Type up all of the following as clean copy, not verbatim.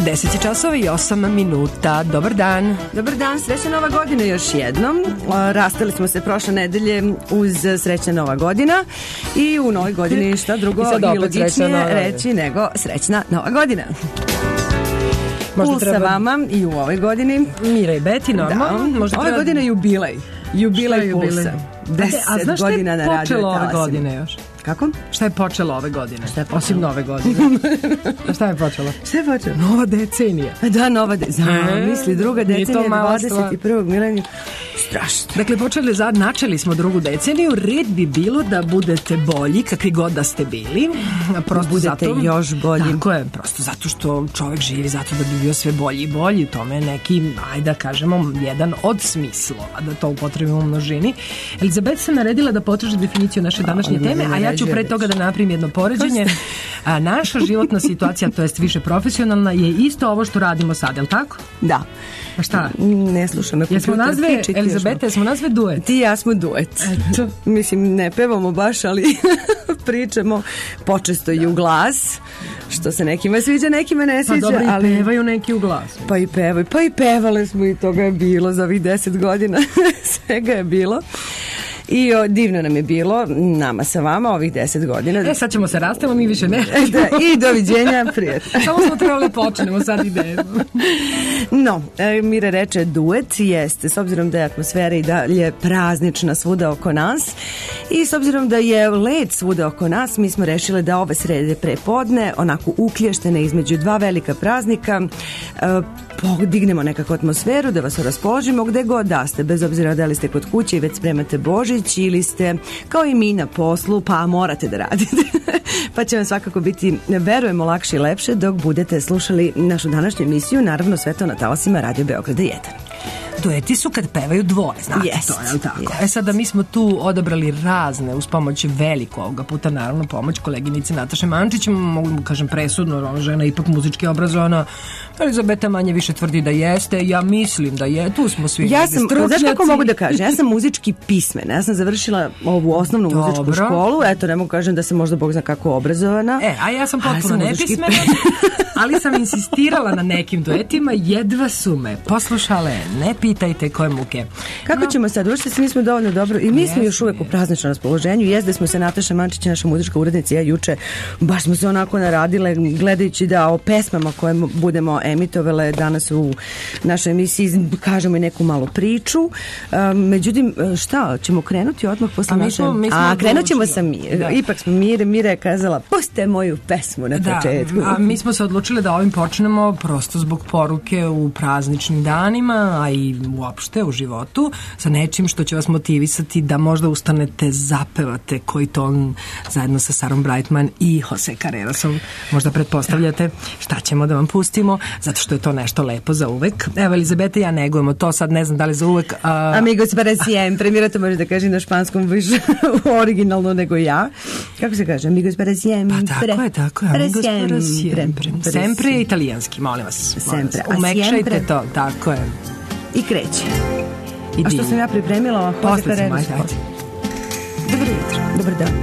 10 časova i 8 minuta. Dobar dan. Dobar dan, srećna Nova godina još jednom. Rastali smo se prošle nedelje uz srećna Nova godina i u Novoj godini šta drugo i logičnije reći nego srećna Nova godina. Pulsa treba... vama i u ovoj godini. Mira i Beti, normalno. Da. Ove godine je jubilej. Jubilej Pulsa. 10 godina na radio. A znaš šta je počelo ove godine još? Kako? Šta je počelo ove godine? Osim Nove godine. Šta je počelo? Šta je počelo? Nova decenija. Da, nova decenija. Misli, druga decenija 21. milenija. Strašno. Dakle, načeli smo drugu deceniju. Red bi bilo da budete bolji, kakvi god da ste bili. Prosto budete zato, još bolji. Tako je, prosto zato što čovjek živi zato da bi bio sve bolji i bolji. Tome je neki, ajde da kažemo, jedan od smislova, da to upotrebimo u množini. Elizabeth se naredila da potraži definiciju naše današnje teme, a ja ću pre toga da napravim jedno poređenje. Naša životna situacija, to jest više profesionalna, je isto ovo što radimo sad, je li tako? Da. A šta? Ne slušam. Jesmo nazve, Elizabeta, jesmo nazve duet? Ti i ja smo duet. Mislim, ne pevamo baš, ali pričamo počesto i u glas, što se nekima sviđa, nekima ne sviđa. Pa dobro, ali... i pevaju neki u glas. Pa i pevaju, pa i pevale smo i toga je bilo za ovih 10 godina. Svega je bilo. I divno nam je bilo, nama sa vama, ovih 10 godina. Sad ćemo se rastaviti, mi više ne. Da, i doviđenja, prijatno. Samo smo trebali počnemo, sad idemo. No, Mira reče duet, jeste, s obzirom da je atmosfera i dalje praznična svuda oko nas i s obzirom da je led svuda oko nas, mi smo rešile da ove srede prepodne, onako uklještene između dva velika praznika, podignemo nekako atmosferu, da vas raspoložimo gde god da ste, bez obzira da li ste kod kuće i već spremate Božić ili ste kao i mi na poslu, pa morate da radite. Pa će vam svakako biti, verujemo, lakše i lepše dok budete slušali našu današnju emisiju, naravno sve to na talasima Radio Beograda 1. Dueti su kad pevaju dvoje, znate to, je li tako? Yes. Sada mi smo tu odabrali razne, uz pomoć veliko ovoga puta, naravno, pomoć koleginice Nataše Mančić, mogu kažem presudno, ona žena ipak muzički obrazovana, Elizabeta manje više tvrdi da jeste, ja mislim da je, tu smo svi stručnjaci. Znaš kako mogu da kažem, ja sam muzički pismena, ja sam završila ovu osnovnu muzičku školu, eto ne mogu kažem da sam možda Bog zna kako obrazovana. A ja sam potpuno nepismena, ali sam insistirala na nekim duetima, jedva su me poslušale, ne pitajte koje muke. Kako ćemo sad, uopšte se nismo dovoljno dobro i mi smo još uvek u prazničnom raspoloženju, jezde smo se Nataša Mančić, naša muzička urednica, ja juče, baš smo se onako naradile gledajući da o pesmama koje budemo emitovale danas u našoj emisiji kažemo i neku malu priču. Međutim, šta, ćemo krenuti odmah posle naše... krenut ćemo sa Mire. Ipak smo Mira je kazala, puste moju pesmu na početku. A mi smo se odlučili da ovim počnemo prosto zbog poruke u prazničnim danima, a i uopšte u životu, sa nečim što će vas motivisati da možda ustanete, zapevate koji ton zajedno sa Sarom Brightman i Jose Carrerasom. Možda pretpostavljate šta ćemo da vam pustimo, zato što je to nešto lepo za uvek. Evo, Elizabeta i ja negujemo to, sad ne znam da li za uvek... Amigos para siempre, Mira to može da kaže na španskom više originalno nego ja. Kako se kaže? Amigos para siempre. Pa tako je. Amigos para siempre. Sempre je italijanski, molim vas. Sempre. Umekšajte to, tako je. I kreće. A što sam ja pripremila? Posle ćemo, ajde. Dobro jutro, dobar dan.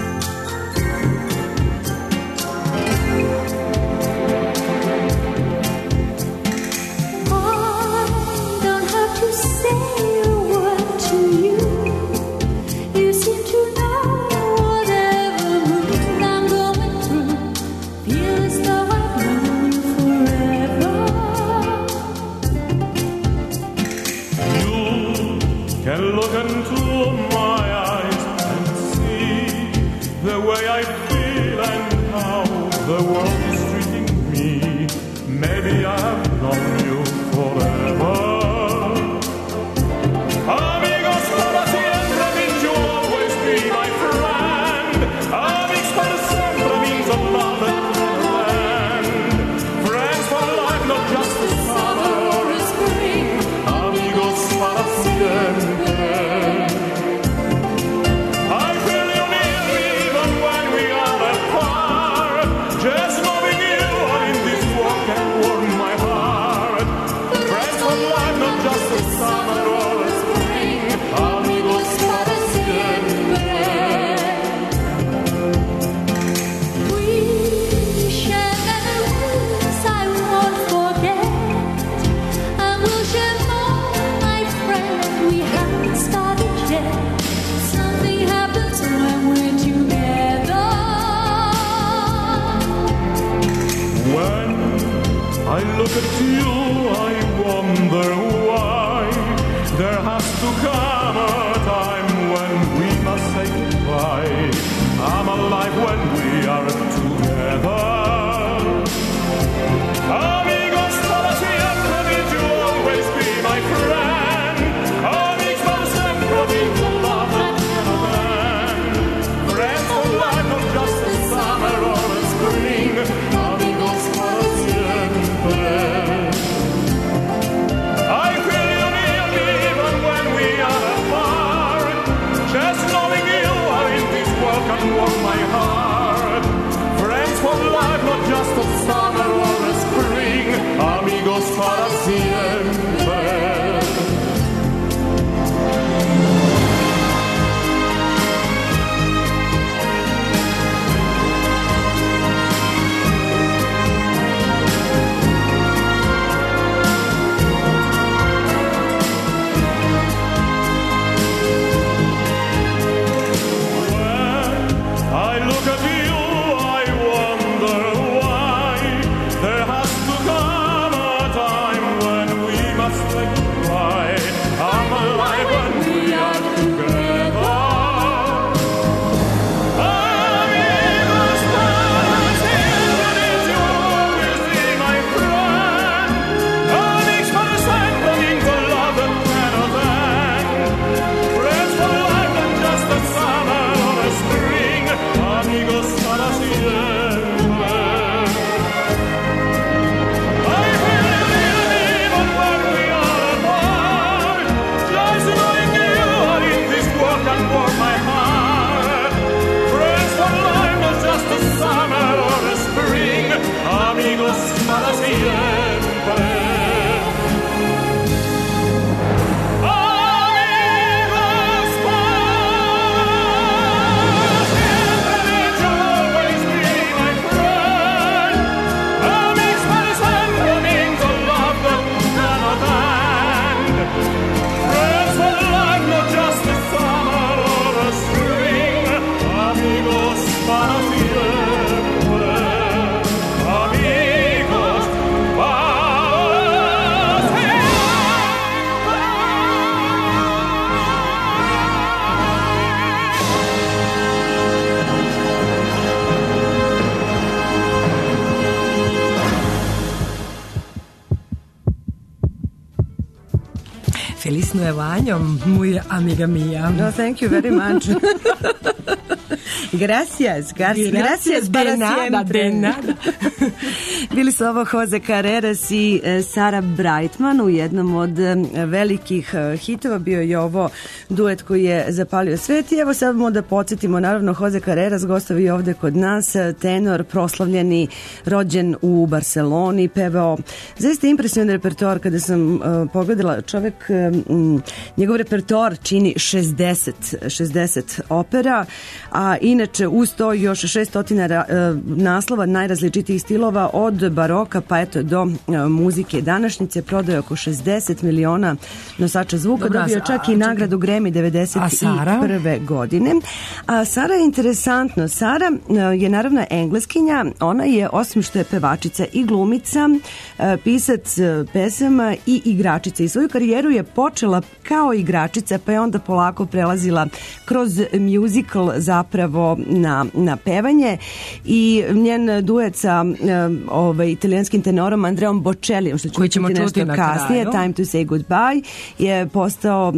Look into my eyes and see the way I feel and how the world is treating me. Maybe I have known you forever. Amigos para siempre means you'll always be my friend. Amigos para siempre means a love that never ends. Friends for life, not just the summer or the spring. Amigos para siempre. Just know look at you, I wonder why there has to come a time when we must say goodbye. I'm alive when we are together. Amigos para siempre, did you always be my friend? Amigos para sempre, did you love and never end? Friends for life, not just a summer or a spring. Amigos para siempre. I feel you near me even when we are apart. Just knowing you are in this world can warm my heart. Friends for life, not just a summer or a spring. Amigos para siempre. I look at you, I wonder why there has to come a time when we must say goodbye. I'm alive when we are together. Amigos para siempre, did you always be my friend? Amigos para siempre means a love that cannot end. Friends for life, not just a summer or a spring. Amigos para siempre. I feel you near me even when we are apart. Just knowing you are in this world can warm my heart. Friends for life, not just a summer or a spring. Amigos para siempre. Amigos para siempre, did you always be my friend? Amigos para siempre means a love that cannot end. Friends for life, not just a summer or a spring. Amigos para siempre. Amigos para Feliz Nuevo Año, muy amiga mía. No, thank you very much. Gracias para de nada, siempre. de nada. Bili su ovo Jose Carreras i Sarah Brightman u jednom od velikih hitova. Bio je ovo duet koji je zapalio svet. I evo samo da podsjetimo, naravno Jose Carreras gostovi ovde kod nas, tenor, proslavljeni, rođen u Barceloni, pevao zaista impresivan repertoar. Kada sam pogledala, čovek, njegov repertoar čini 60 opera, a inače uz to još 600 naslova najrazličitijih stilova od baroka pa eto do muzike današnjice. Prodao oko 60 miliona nosača zvuka. Dobra, dobio čak i nagradu Grammy 91. godine. A Sara je interesantno. Sara je naravno engleskinja. Ona je, osim što je pevačica, i glumica, pisac pesama i igračica. I svoju karijeru je počela kao igračica, pa je onda polako prelazila kroz musical zapravo na pevanje. I njen duet sa italijanskim tenorom Andreom Bocellijom, što koji ćemo čuti na kasnije, kraju. Time to say goodbye, je postao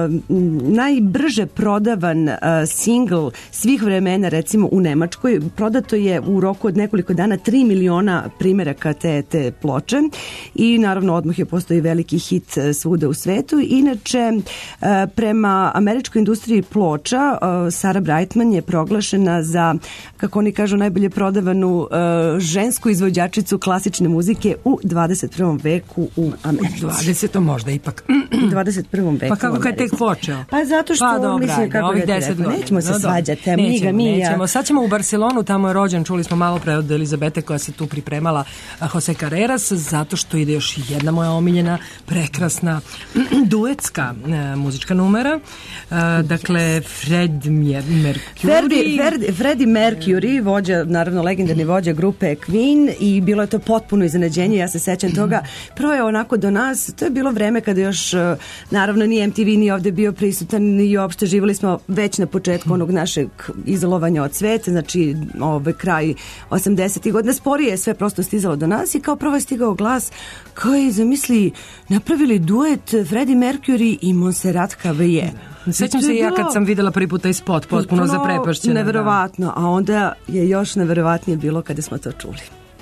najbrže prodavan single svih vremena, recimo u Nemačkoj. Prodato je u roku od nekoliko dana 3 miliona primeraka te ploče i naravno odmah je postao i veliki hit svuda u svetu. Inače, prema američkoj industriji ploča, Sarah Brightman je proglašena za, kako oni kažu, najbolje prodavanu žensku izvođačicu klasične muzike u 21. veku u Americi. 20. možda ipak. 21. veku. Pa kako je tek počeo? Pa zato što mislim kako ovih je 10 godina. Nećemo se svađati. Nećemo. Sad ćemo u Barcelonu, tamo je rođen, čuli smo malo pre od Elizabete koja se tu pripremala, Jose Carreras, zato što ide još jedna moja omiljena, prekrasna duetska muzička numera. Dakle, Freddie Freddie Mercury, vođa, naravno legendarni vođa grupe Queen, i bilo je to potpuno iznenađenje, ja se sećam toga. Prvo je onako do nas, to je bilo vreme kada još, naravno, ni MTV ni ovde bio prisutan, ni uopšte živjeli smo već na početku onog našeg izolovanja od sveta, znači kraj 80. godina, sporije je sve prosto stizalo do nas i kao prvo je stigao glas koji, zamisli, napravili duet Freddie Mercury i Montserrat Caballé. Sećam se i ja kad sam videla prvi put taj spot, potpuno zaprepašćena. Neverovatno, a onda je još neverovatnije bilo kada smo to čuli.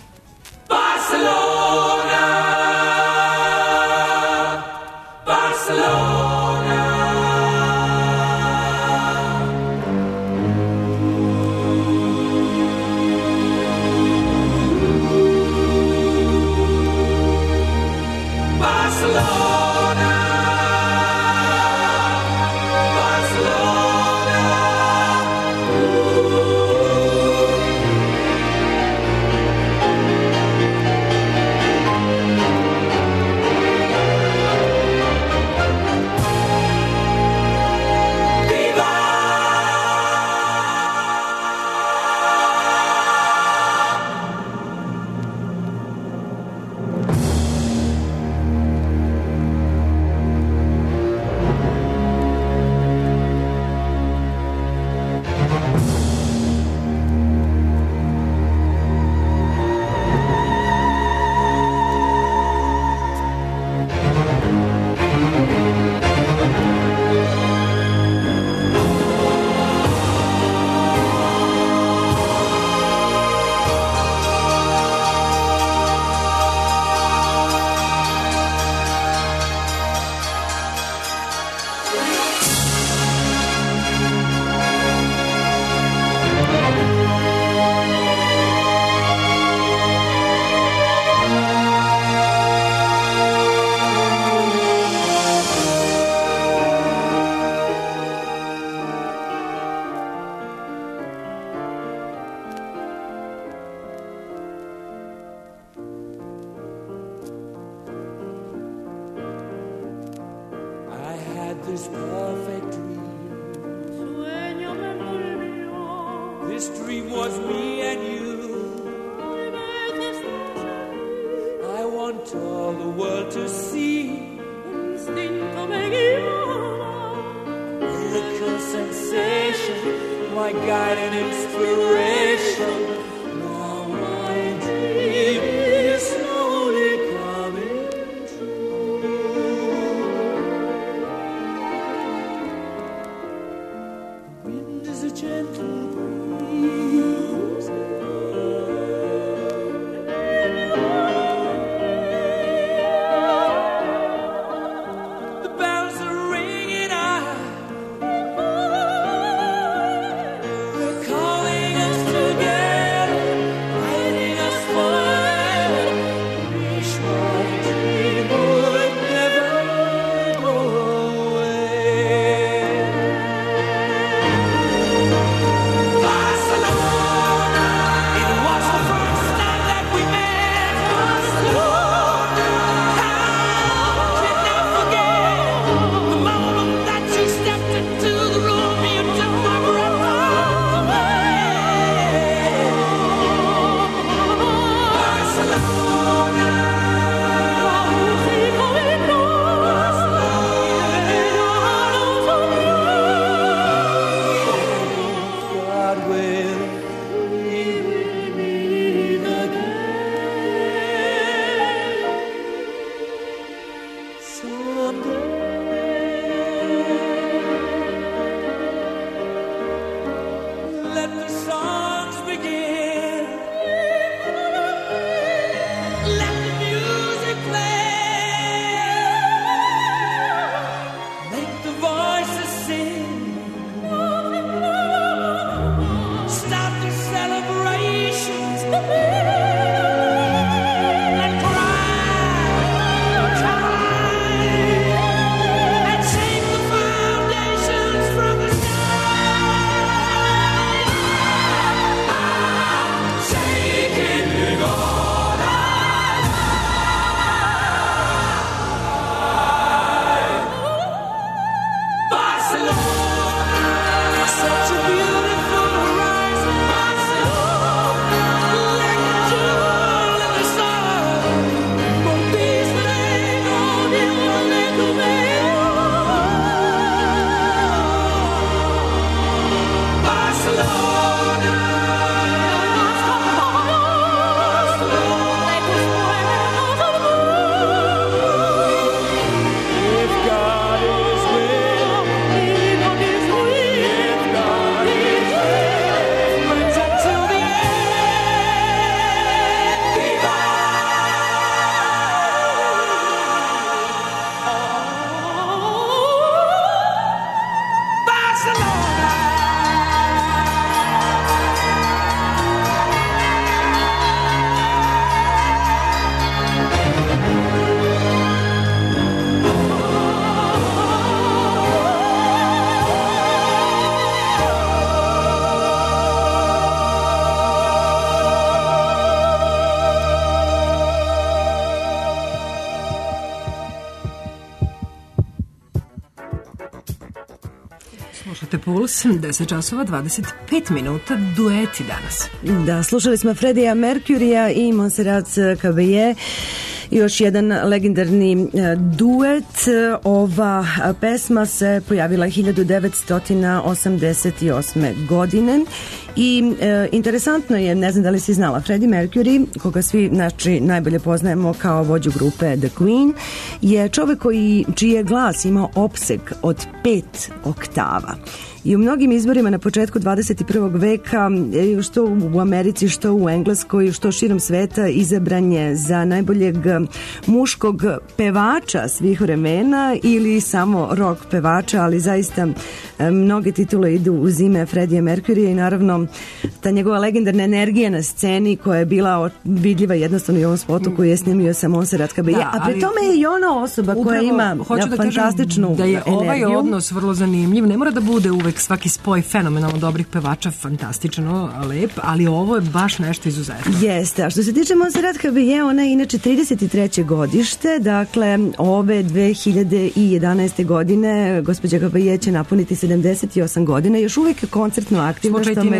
Barcelona, Barcelona. This perfect dream. This dream was me and you. I want all the world to see. Miracle sensation, my guide and inspiration. Now my dream is slowly coming true. Wind is a gentle breeze. The bells are ringing out. The Slušate Puls, 10 časova 25 minuta, dueti danas. Da, slušali smo Freddija Mercurya i Montserrat Caballé. Još jedan legendarni duet. Ova pesma se pojavila 1988. godine i interesantno je, ne znam da li si znala, Freddie Mercury, koga svi najbolje poznajemo kao vođu grupe The Queen, je čovek čiji je glas imao opseg od 5 oktava. I u mnogim izborima na početku 21. veka, što u Americi, što u Engleskoj, što širom sveta, izabran je za najboljeg muškog pevača svih vremena ili samo rock pevača, ali zaista mnoge titule idu uz ime Freddie Mercury i naravno ta njegova legendarna energija na sceni koja je bila vidljiva jednostavno i u ovom spotu koji je snimio sa Montserrat Caballé, a pri tome je i ona osoba koja ima fantastičnu energiju. Da je ovaj odnos vrlo zanimljiv, ne mora da bude uvek svaki spoj fenomenalno dobrih pevača, fantastično, lep, ali ovo je baš nešto izuzetno. Jeste, a što se tiče Montserrat Caballé, ona je inače 33. godište, dakle ove 2011. godine gospođa Caballé će napuniti 78 godina, još uvijek koncertno aktivna,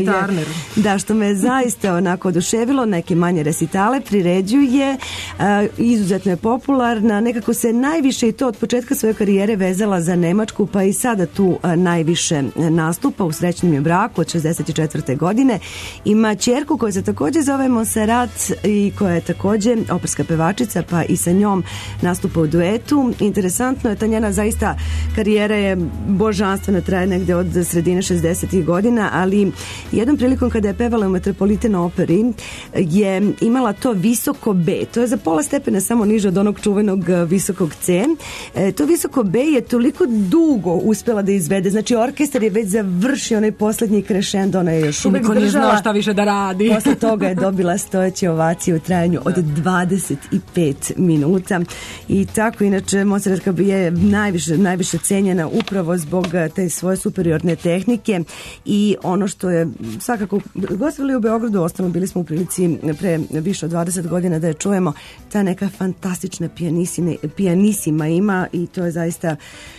što me je zaista onako oduševilo, neke manje resitale priređuje, izuzetno je popularna, nekako se najviše i to od početka svoje karijere vezala za Nemačku, pa i sada tu najviše nastupa, u srećnom je braku od 64. godine, ima ćerku koja se također zove Montserrat i koja je također operska pevačica, pa i sa njom nastupa u duetu. Interesantno je, ta njena zaista karijera je božanstvena, traje negde od sredine 60. godina, ali jednom prilikom kada je pevala u Metropolitan operi je imala to visoko B, to je za pola stepena samo niže od onog čuvenog visokog C. To visoko B je toliko dugo uspjela da izvede, znači orkestar je već završio onaj posljednji krešendo, ona je još uvek držala. Niko nije znao šta više da radi. Posle toga je dobila stojeće ovacije u trajanju od 25 minuta i tako, inače Montserrat Caballé je najviše cenjena upravo zbog te svoje superiorne tehnike i ono što je svakako gostovali u Beogradu, ostalo bili smo u prilici pre više od 20 godina da je čujemo, ta neka fantastična pijanisima ima i to je zaista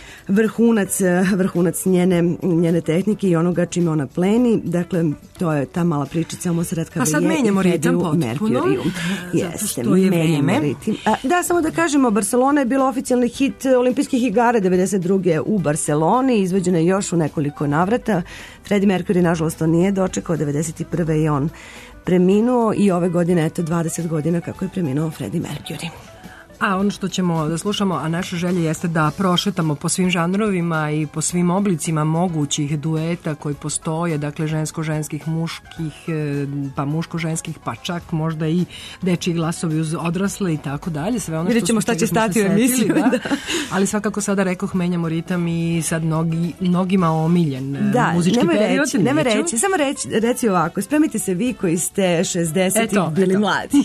vrhunac njene tehnike i onoga čime ona pleni. Dakle, to je ta mala pričica o Montserrat Caballé. A sad menjamo ritam potpuno. Zato što je vreme. Da, samo da kažemo, Barcelona je bila oficijalni hit olimpijskih igara 92. u Barceloni, izvođena je još u nekoliko navrata. Freddie Mercury, nažalost, to nije dočekao, 91. je on preminuo i ove godine, eto, 20 godina kako je preminuo Freddie Mercury. A ono što ćemo da slušamo, a naša želja jeste da prošetamo po svim žanrovima i po svim oblicima mogućih dueta koji postoje, dakle žensko-ženskih, muških, pa muško-ženskih, pa čak možda i dečiji glasovi uz odrasle i tako dalje. Sve ono vidjet ćemo šta će stati u emisiju. Da. Ali svakako sada rekoh, menjamo ritam i sad mnogima omiljen muzički period. Samo reci ovako, spremite se vi koji ste 60-ih bili mladi.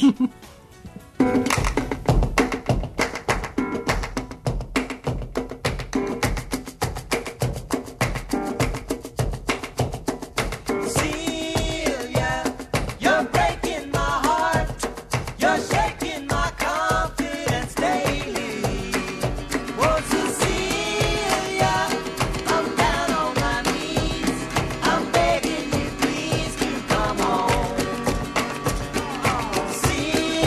See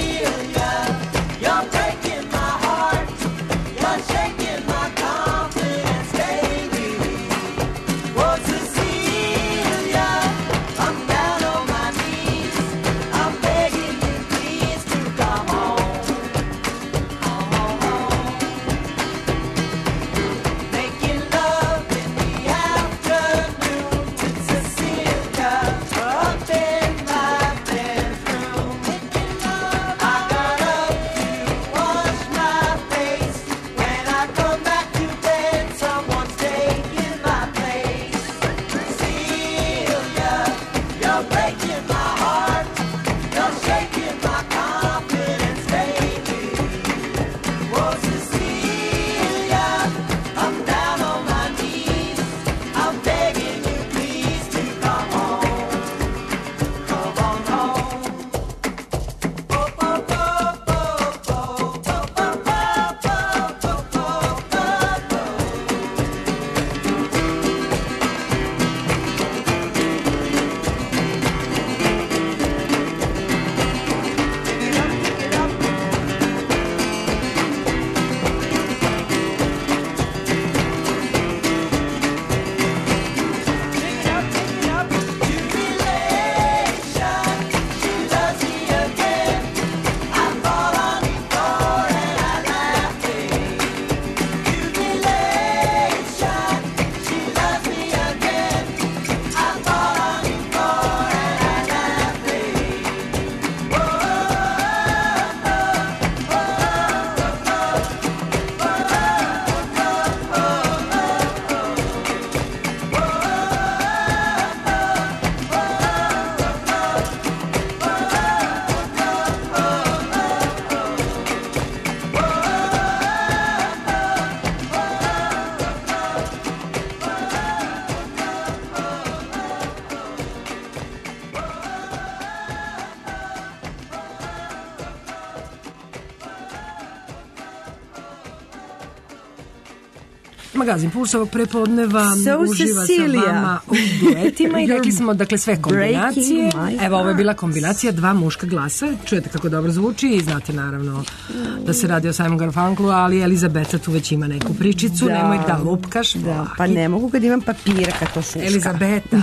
Magazin Pulsovog prepodneva uživa Cecilia. sa vama u duetima i rekli smo, dakle, sve kombinacije. Evo, ovo je bila kombinacija, dva muška glasa. Čujete kako dobro zvuči i znate naravno da se radi o Simon Garfunklu, ali Elizabeta tu već ima neku pričicu, nemoj da lupkaš. Da, pa ne mogu kad imam papira kad to šuška. Elizabeta.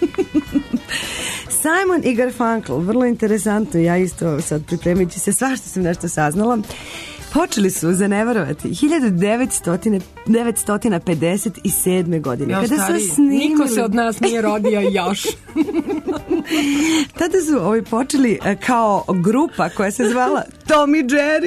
Simon i Garfunkel, vrlo interesantno, ja isto sad pripremajući se, svašta sam nešto saznala. Počeli su, za ne verovati, 1957. godine. Kada su snimili... Niko se od nas nije rodio još. Tada su počeli kao grupa koja se zvala Tom i Jerry.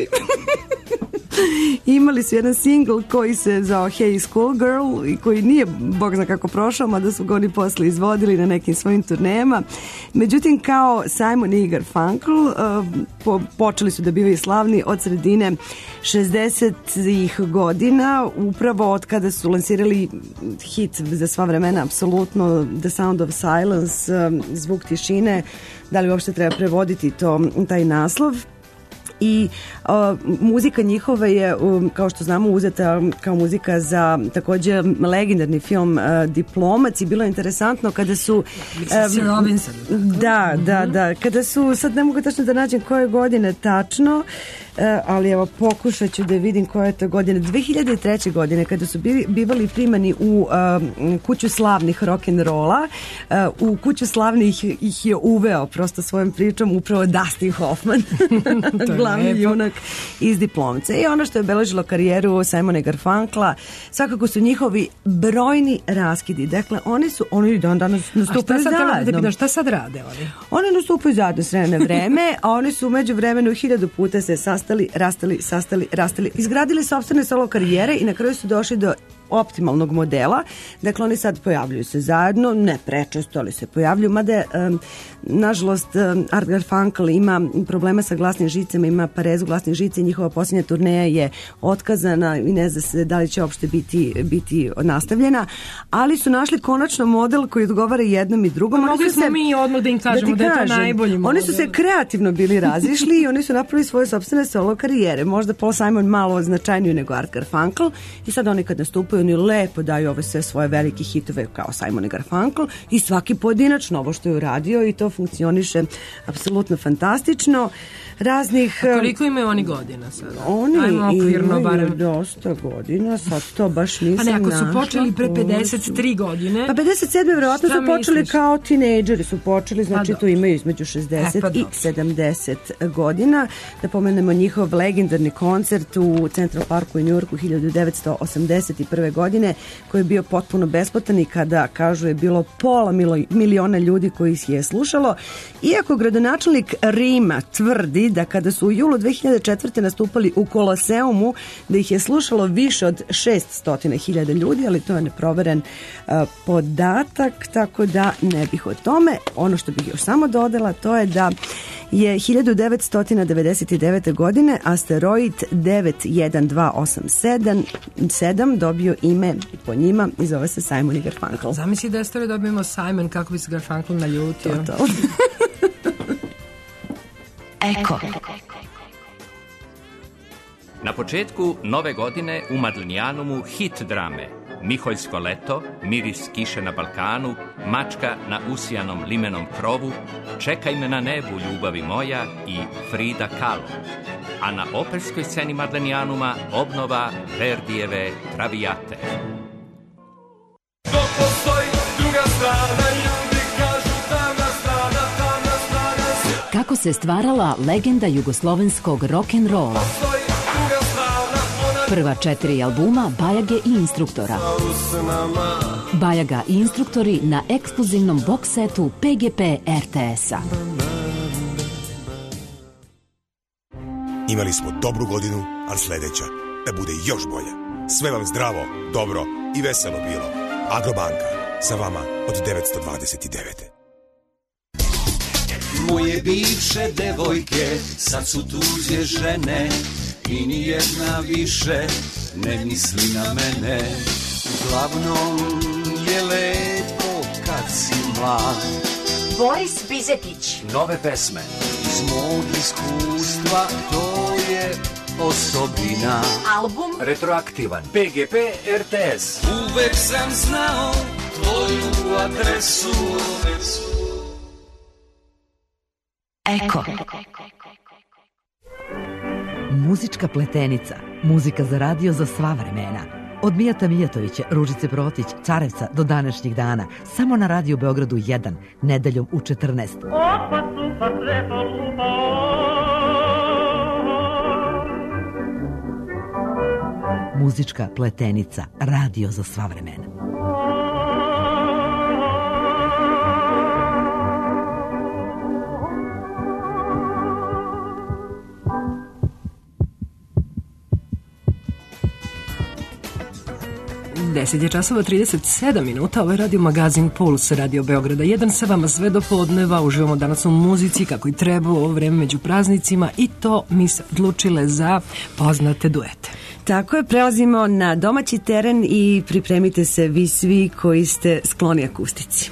Imali su jedan singl koji se zvao Hey Schoolgirl i koji nije, bog zna kako prošao, mada su ga oni posle izvodili na nekim svojim turnejama. Međutim, kao Simon i Garfunkel počeli su da bivaju slavni od sredine 60-ih godina, upravo od kada su lansirali hit za sva vremena, apsolutno The Sound of Silence, zvuk tišine, da li uopšte treba prevoditi taj naslov. I muzika njihova je, kao što znamo, uzeta kao muzika za takođe legendarni film Diplomac i bilo je interesantno kada su da, kada su, sad ne mogu tačno da nađem koje godine tačno, ali evo pokušat ću da vidim koja je to godina. 2003. godine kada su bivali primani u kuću slavnih rock'n'rolla, u kuću slavnih ih je uveo prosto svojom pričom upravo Dustin Hoffman, glavni junak iz Diplomca. I ono što je obeležilo karijeru Simona i Garfunkla, svakako su njihovi brojni raskidi. Dakle, oni danas nastupaju zajedno. Šta sad rade oni? Oni nastupaju zajedno s vremena na vreme, a oni su umeđu vremenu 1000 puta se rastali, izgradili sopstvene solo karijere i na kraju su došli do optimalnog modela. Dakle, oni sad pojavljuju se zajedno, ne prečesto, ali se pojavljuju, mada nažalost Art Garfunkel ima problema sa glasnim žicama, ima parezu glasnih žica i njihova posljednja turneja je otkazana i ne zna se da li će uopšte biti nastavljena, ali su našli konačno model koji odgovara jednom i drugom. Mogli smo mi odmah da im kažemo da je to najbolji model. Oni su se kreativno bili razišli i oni su napravili svoje sopstvene solo karijere. Možda Paul Simon malo značajniju nego Art Garfunkel i sad oni kad nastupaju oni lepo daju ove sve svoje velike hitove kao Simon i Garfunkel i svaki pojedinačno ovo što je uradio i to funkcioniše apsolutno fantastično. Raznih... A koliko imaju oni godina sada? Oni imaju dosta godina, sad to baš nisam našla. A ne, ako su počeli pre 53 godine... Pa 57. verovatno su počeli kao tinejdžeri, su počeli, znači to imaju između 60 i 70 godina. Da pomenemo njihov legendarni koncert u Central Parku u Njujorku 1981. godine, koji je bio potpuno besplatan i kada, kažu, je bilo pola miliona ljudi koji ih je slušalo. Iako gradonačelnik Rima tvrdi da kada su u julu 2004. nastupali u Koloseumu, da ih je slušalo više od 600.000 ljudi, ali to je neproveren podatak, tako da ne bih o tome. Ono što bih još samo dodala, to je da je 1999. godine asteroid 91287 dobio ime po njima i zove se Simon i Garfunkel. Zamisli da asteroid dobijemo Simon, kako bi se Garfunkel naljutio. To. Eko. Na početku nove godine u Madlenijanumu hit drame Miholjsko leto, Miris kiše na Balkanu, Mačka na usijanom limenom krovu, Čekaj me na nebu ljubavi moja i Frida Kahlo. A na operskoj sceni Madlenijanuma obnova Verdijeve Traviate. Dok postoji druga strana, ljudi kažu tamna strana. Kako se stvarala legenda jugoslovenskog rock'n'rolla. Prva 4 albuma Bajage i Instruktora. Bajaga i Instruktori na ekskluzivnom box setu PGP RTS-a. Imali smo dobru godinu, ali sledeća da bude još bolja. Sve vam zdravo, dobro i veselo bilo. Agrobanka, sa vama od 929. Moje bivše devojke sad su tuđe žene i nijedna više ne misli na mene. Uglavnom je lepo kad si mlad. Boris Bizetić. Nove pesme iz mog iskustva, to je osobina. Album retroaktivan. PGP RTS. Uvek sam znao tvoju adresu. Eko. Muzička pletenica. Muzika za radio za sva vremena. Od Mijata Mijatovića, Ružice Protić, Carevca do današnjih dana. Samo na Radio Beogradu 1, nedeljom u 14. Muzička pletenica. Radio za sva vremena. Deset je časova 37 minuta, ovo je radio magazin Puls Radio Beograda 1, sa vama sve do podneva, uživamo danas u muzici kako i treba u ovo vreme među praznicima i to mi se odlučile za poznate duete. Tako je, prelazimo na domaći teren i pripremite se vi svi koji ste skloni akustici.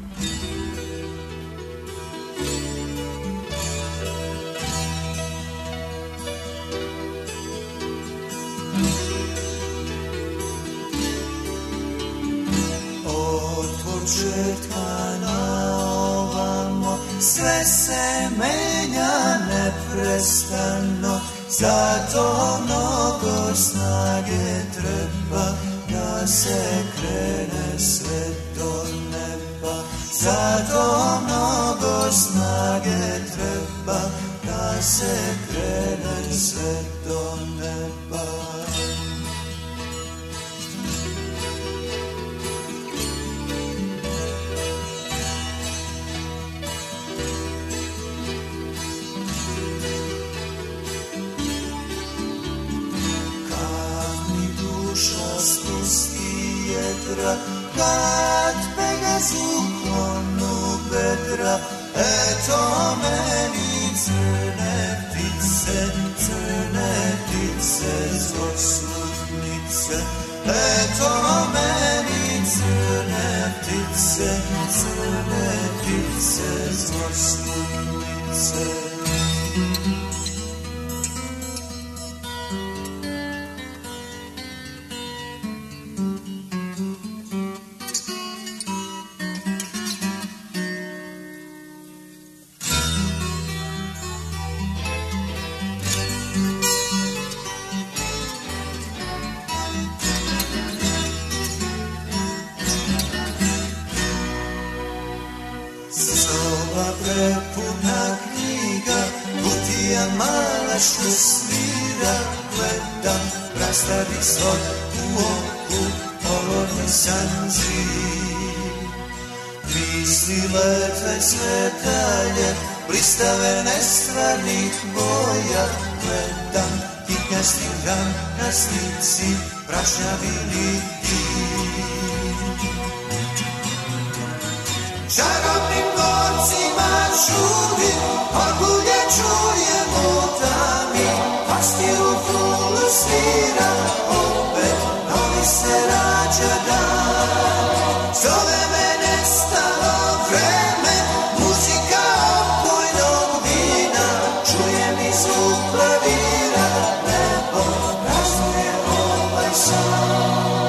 Sve se menja neprestano, zato mnogo snage treba da se krene sve do neba. Zato mnogo snage treba da se krene sve do neba. Spusti jedra, kad Pegazu klonu bedra, eto meni crne ptice, zloslutnice. Eto meni crne ptice, zloslutnice. Prepuna knjiga, kutija mala što svira, gledam prastavi svoj u oku, polovni san živ. Misli lete sve dalje, blistave nestvarnih boja, gledam kitnjasti ran na slici, prašnjavi div. Čarobnim gorcima čudim, orgulje čujem u tami, pastiru fulu svira, opet novi se rađa dan. Zove me nestalo vreme, muzika opojnog vina, čujem i zvuk klavira, nebo praznuje ovaj san.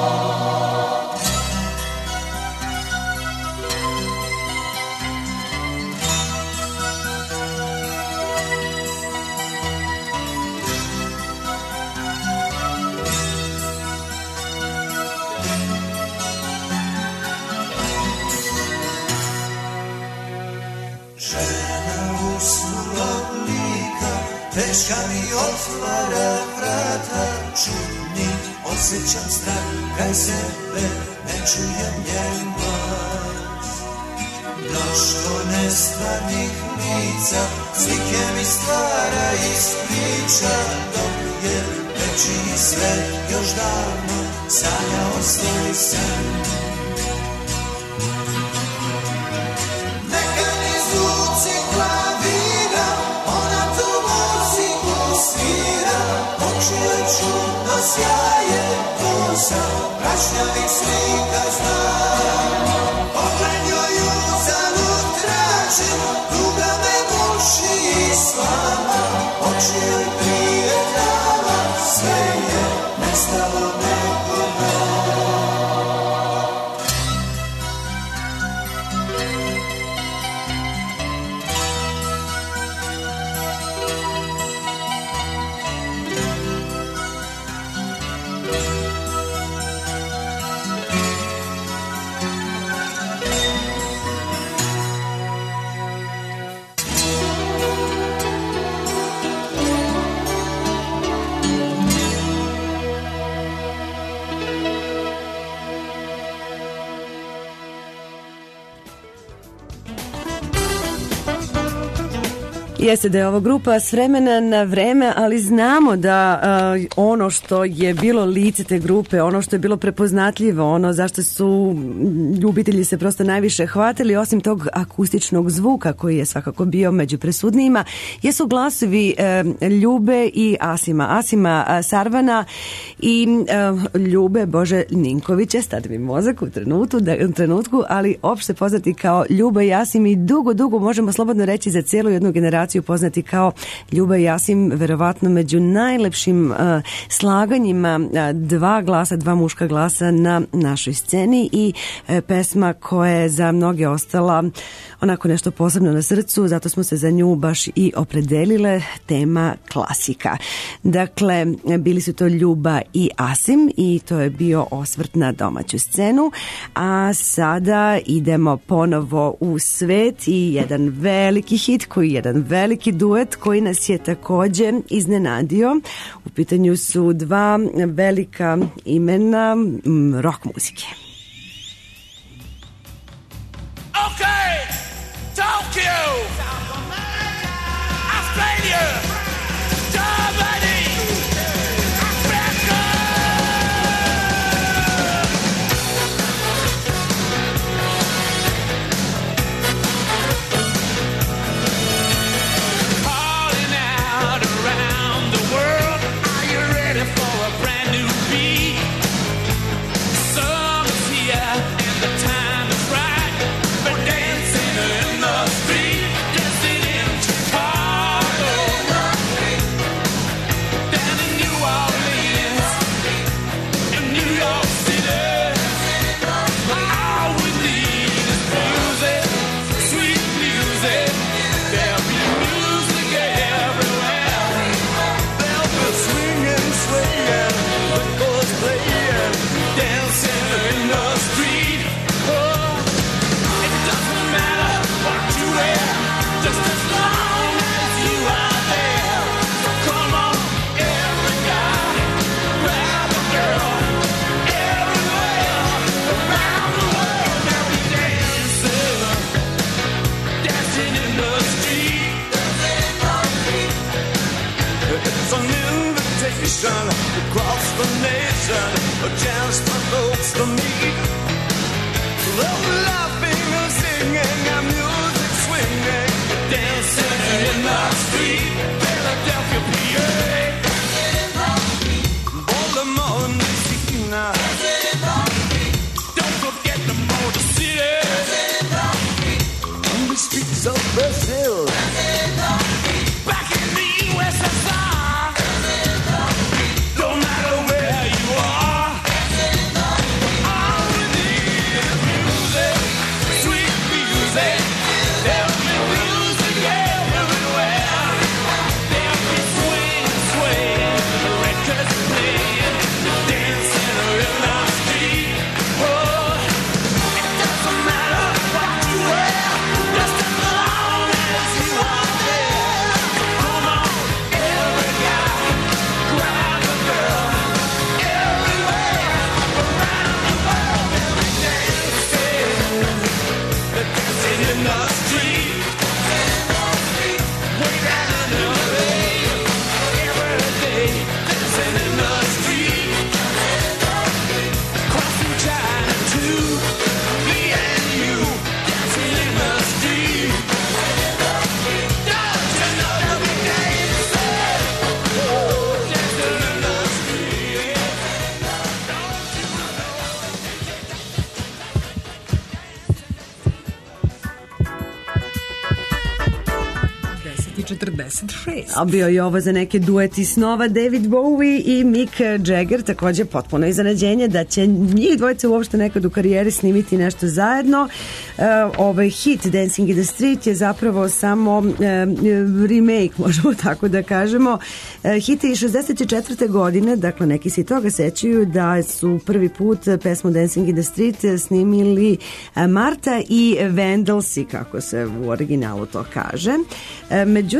Teška mi otvara vrata, čudni osjećam strah, kraj sebe ne čujem njen glas. Mnoštvo nestvarnih lica, slike mi stvara iz priča, dok je večiji svet još davno sanjao svoj san. Mekani zvuci klavira, ona tu svira, oči joj čudno sjaje, to sam prašnjavih slika znam. Pogled joj uzalud tražim, tuga me muši i slama, oči joj prije dava, Jeste da je ovo grupa s vremena na vreme, ali znamo da ono što je bilo lice te grupe, ono što je bilo prepoznatljivo, ono zašto su ljubitelji se prosto najviše hvatili, osim tog akustičnog zvuka koji je svakako bio među presudnijima, jesu glasovi Ljube i Asima Sarvana i Ljube Bože Ninkovića, stade mi mozak u trenutku, ali opšte poznati kao Ljuba i Asim i dugo možemo slobodno reći za cijelu jednu generaciju poznati kao Ljuba i Asim, verovatno među najlepšim slaganjima dva muška glasa na našoj sceni i pesma koja je za mnoge ostala onako nešto posebno na srcu, zato smo se za nju baš i opredelile, tema klasika. Dakle, bili su to Ljuba i Asim i to je bio osvrt na domaću scenu, a sada idemo ponovo u svet i jedan veliki hit, jedan veliki duet koji nas je takođe iznenadio. U pitanju su dva velika imena rock muzike. Okay, Tokyo, Australia, Germany, Africa. Calling out around the world, are you ready for a brand new beat? Summer's here and the time is right. We're dancing in the street, dancing in Chicago, down in New Orleans, in New York City. All we need is music, sweet music. There'll be music everywhere. There'll be swinging, swaying, records playing, dancing in the street. Oh, it doesn't matter what you wear, just as long as you are there. So come on, every guy, grab a girl, everywhere, around the world, they'll be dancing, dancing in the street. It's an invitation across the nation, a chance for folks to meet. Love laughing and singing and music swinging, dancing in the street, Philadelphia, PA. Baltimore, Louisiana, don't forget the Motor City. On the streets of Brazil, back in the USSR, no matter where you are, all we need is music, sweet music. There'll be music everywhere. There'll be swing, swaying, records playing, dancing in the street. Oh, it doesn't matter what you wear, just as long as you are there. Come on, every guy, grab a girl, everywhere, around the world, they'll be dancing in the street. Way down in LA, every day, dancing in the street. Crossing China too, me and you, dancing in the street. Don't you know you'll be dancing, dancing in the street. I 46. A bio je ovo za neke dueti snova David Bowie i Mick Jagger, takođe potpuno iznenađenje da će njih dvojice uopšte nekad u karijeri snimiti nešto zajedno. Ovaj hit Dancing in the Street je zapravo samo remake, možemo tako da kažemo. Hit je iz 64. godine, dakle neki se i toga sećaju da su prvi put pesmu Dancing in the Street snimili Marta i Vandelsi, kako se u originalu to kaže. Međutim,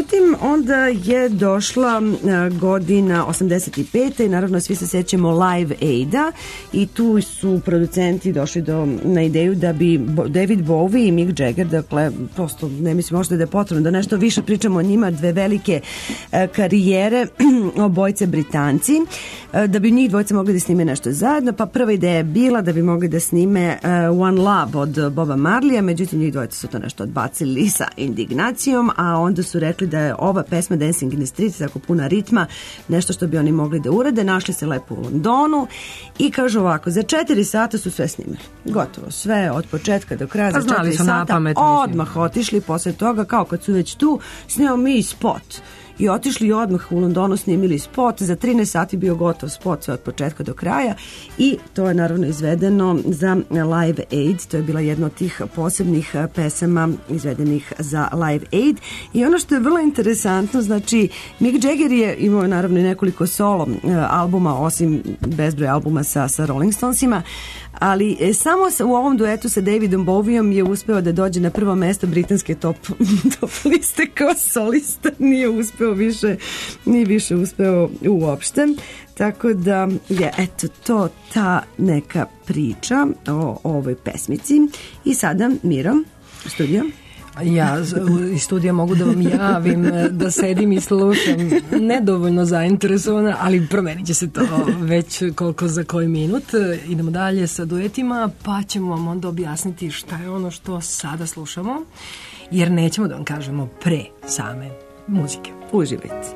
Međutim, onda je došla godina 85. i naravno svi se sećamo Live Aida i tu su producenti došli na ideju da bi David Bowie i Mick Jagger, dakle, prosto ne mislim možda da je potrebno da nešto više pričamo o njima, dve velike karijere, obojice Britanci, da bi njih dvojice mogli da snime nešto zajedno, pa prva ideja je bila da bi mogli da snime One Love od Boba Marleya, međutim njih dvojice su to nešto odbacili sa indignacijom, a onda su rekli da je ova pesma Dancing in the Streets, tako puna ritma, nešto što bi oni mogli da urade. Našli se lepo u Londonu i kažu ovako, za 4 sata su sve snimili. Gotovo, sve od početka do kraja, za 4 sata odmah otišli, posle toga, kao kad su već tu, snimamo mi spot. I otišli odmah u Londonu, snimili spot, za 13 sati bio gotov spot sve od početka do kraja i to je naravno izvedeno za Live Aid, to je bila jedna od tih posebnih pesama izvedenih za Live Aid. I ono što je vrlo interesantno, znači Mick Jagger je imao naravno i nekoliko solo albuma, osim bezbroj albuma sa Rolling Stonesima, ali samo u ovom duetu sa Davidom Bowieom je uspeo da dođe na prvo mesto britanske top liste kao solista, nije više uspeo uopšte. Tako da je eto to ta neka priča o ovoj pesmici. I sada Miro, studio. Ja iz studija mogu da vam javim da sedim i slušam, nedovoljno zainteresovana, ali promenit će se to već koliko za koji minut. Idemo dalje sa duetima, pa ćemo vam onda objasniti šta je ono što sada slušamo, jer nećemo da vam kažemo pre same muzike. Uživajte.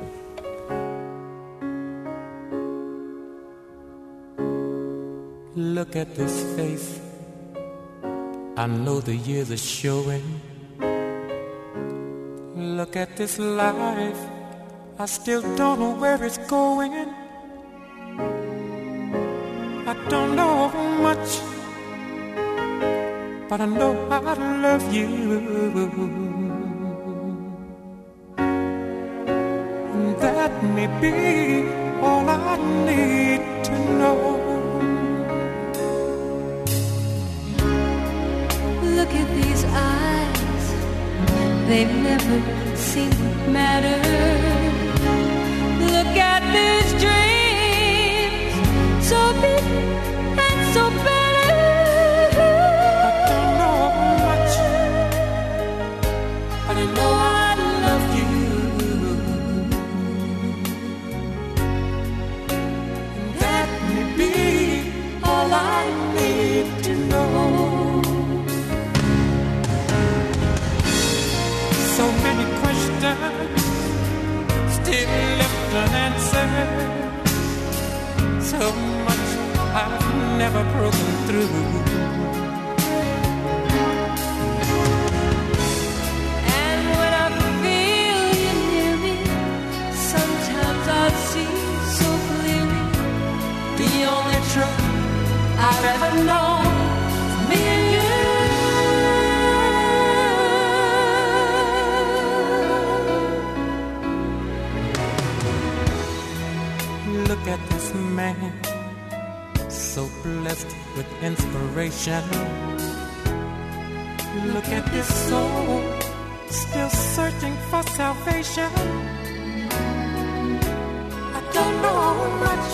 Look at this face, I know the years are showing. Look at this life, I still don't know where it's going. I don't know much, but I know I love you. And that may be all I need to know. Look at these eyes, they've never seemed to matter. Look at these dreams, so big and so better. I don't know much, but I know I love you. And that may be all I need to know. So many questions still left unanswered. So much I've never broken through. And when I feel you near me, sometimes I see so clearly the only truth I've ever known is me and you. Look at this man, so blessed with inspiration. Look at this soul, still searching for salvation. I don't know much,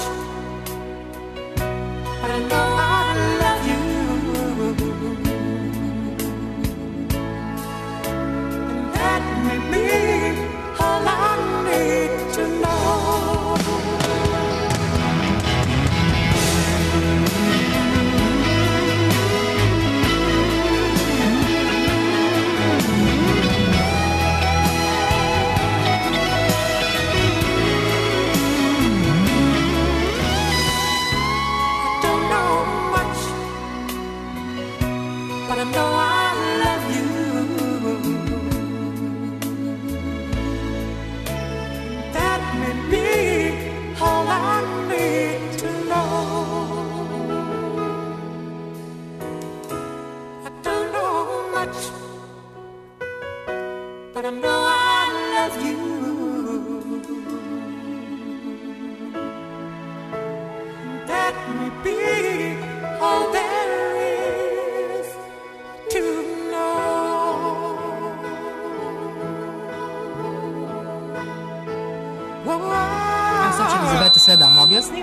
but I know I love you. And that may be all I need to know. But I know I love you. That may be all I need to know. I don't know much, but I know I love you. That may be all there is to know. A sad će Elizabeta sve da vam objasni.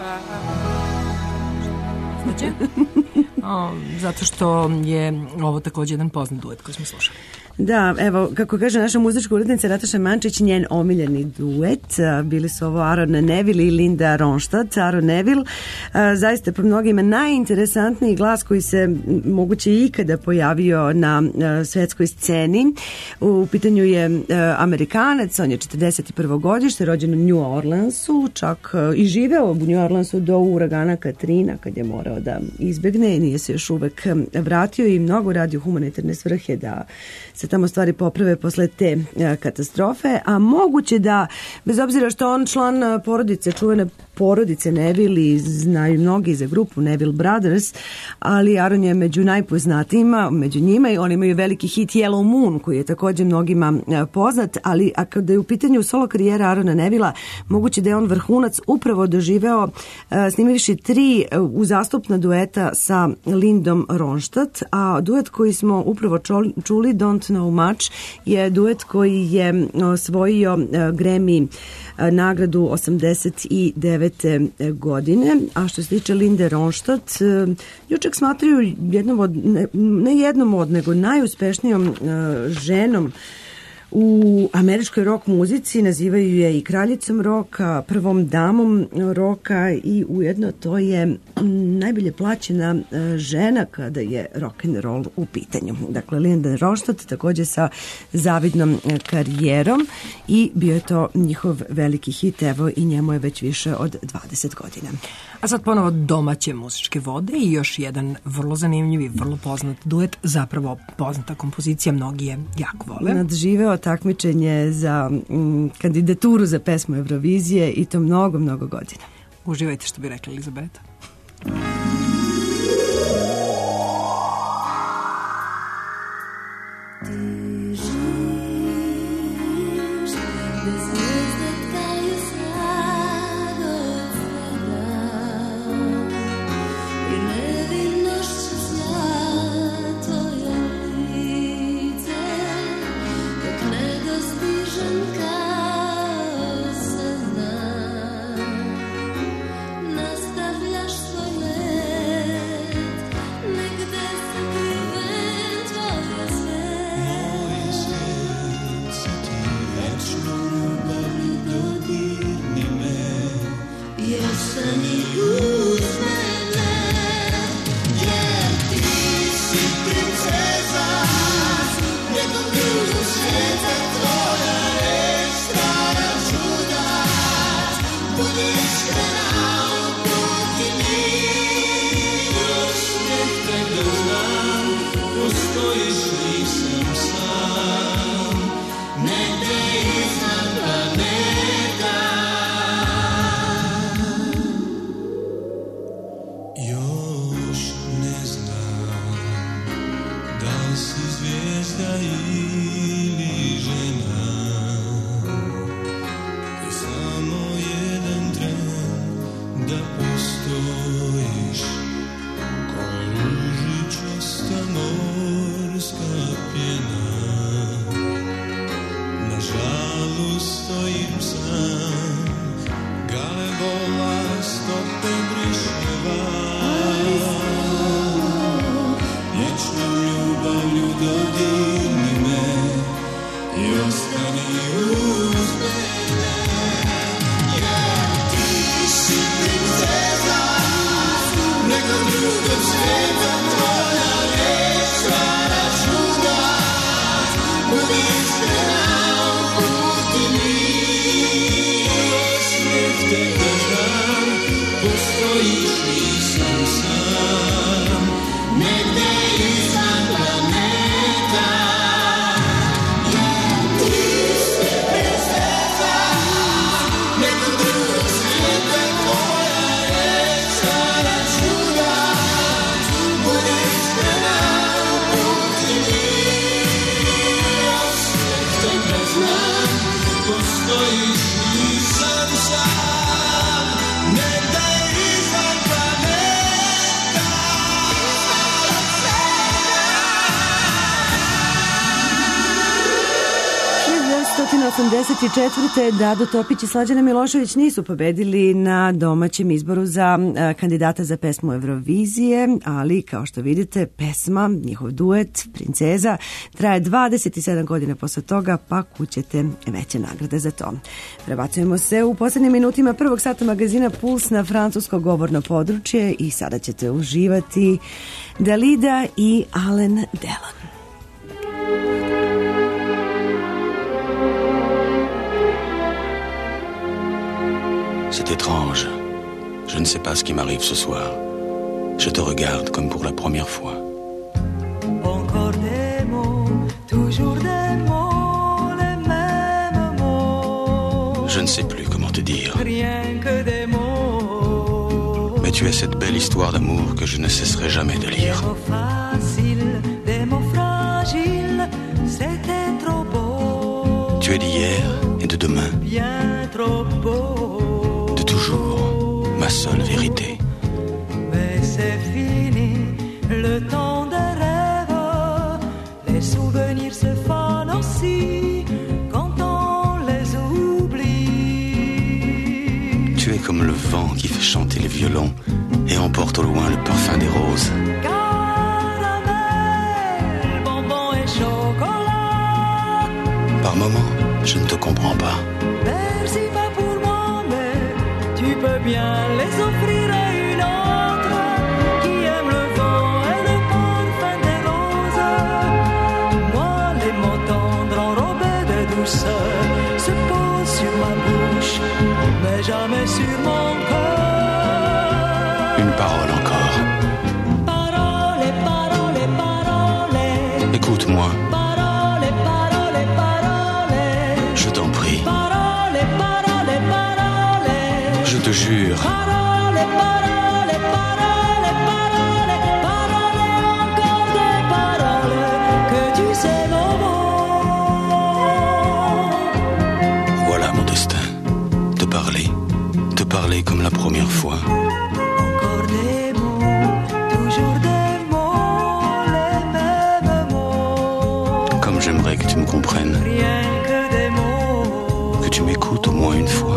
Znači? Zato što je ovo takođe jedan poznat duet koji smo slušali. Da, evo, kako kaže naša muzička urednica Nataša Mančić, njen omiljeni duet. Bili su ovo Aaron Neville i Linda Ronstadt. Aaron Neville, zaista po mnogima najinteresantniji glas koji se moguće ikada pojavio na svetskoj sceni. U pitanju je Amerikanac, on je 41. godište, rođen u New Orleansu, čak i živeo u New Orleansu do uragana Katrina, kad je morao da izbegne i nije se još uvek vratio i mnogo radi u humanitarne svrhe da se tamo stvari poprave posle te katastrofe, a moguće da, bez obzira što on član porodice, čuvene porodice Neville i znaju mnogi za grupu Neville Brothers, ali Aaron je među najpoznatijima, među njima i oni imaju veliki hit Yellow Moon koji je takođe mnogima poznat, ali a kada je u pitanju solo karijera Aarona Nevilla, moguće da je on vrhunac upravo doživeo snimivši 3 uzastopna dueta sa Lindom Ronstadt, a duet koji smo upravo čuli, Don't Know Much, je duet koji je osvojio Grammy nagradu 89. godine, a što se tiče Linde Ronstadt, nju čak smatraju jednom od, ne jednom od, nego najuspešnijom ženom u američkoj rock muzici, nazivaju je i kraljicom roka, prvom damom roka i ujedno to je najbolje plaćena žena kada je rock and roll u pitanju. Dakle, Linda Ronstadt takođe sa zavidnom karijerom i bio je to njihov veliki hit, evo i njemu je već više od 20 godina. A sad ponovo domaće muzičke vode i još jedan vrlo zanimljiv i vrlo poznat duet, zapravo poznata kompozicija, mnogi je jako vole. Nadživeo takmičenje za kandidaturu za pesmu Eurovizije i to mnogo, mnogo godina. Uživajte, što bi rekla Elizabeta. Negde izvan planeta 1994. Dado Topić i Slađana Milošević nisu pobedili na domaćem izboru za kandidata za pesmu Eurovizije, ali kao što vidite, pesma, njihov duet, Princeza, traje 27 godina posle toga, pa kućete veće nagrade za to. Prebacujemo se u posljednjim minutima prvog sata magazina Puls na francusko govorno područje i sada ćete uživati Dalida i Alain Delon. C'est étrange. Je ne sais pas ce qui m'arrive ce soir. Je te regarde comme pour la première fois. Encore des mots, toujours des mots, les mêmes mots. Je ne sais plus comment te dire. Rien que des mots. Mais tu es cette belle histoire d'amour que je ne cesserai jamais de lire. Des mots faciles, des mots fragiles, c'était trop beau. Tu es d'hier et de demain. Bien trop beau. Toujours ma seule vérité. Mais c'est fini, le temps des rêves. Les souvenirs se fanent aussi quand on les oublie. Tu es comme le vent qui fait chanter les violons et emporte au loin le parfum des roses. Caramel, bonbon et chocolat. Par moments, je ne te comprends pas. Merci pas pour moi, mais tu peux bien les offrir à une autre qui aime le vent et le parfum des roses. Moi, les mots tendres enrobés de douceur se posent sur ma bouche, mais jamais sur mon cœur. Une parole encore. Parole, parole, parole. Écoute-moi. Parole, parole, parole. Je t'en prie. Parole, parole, parole. Je te jure. Parole, parole, parole, parole. Parole, encore des paroles que tu sais nos mots. Voilà mon destin. Te parler comme la première fois. Encore des mots, toujours des mots, les mêmes mots. Comme j'aimerais que tu me comprennes. Rien que des mots. Que tu m'écoutes au moins une fois.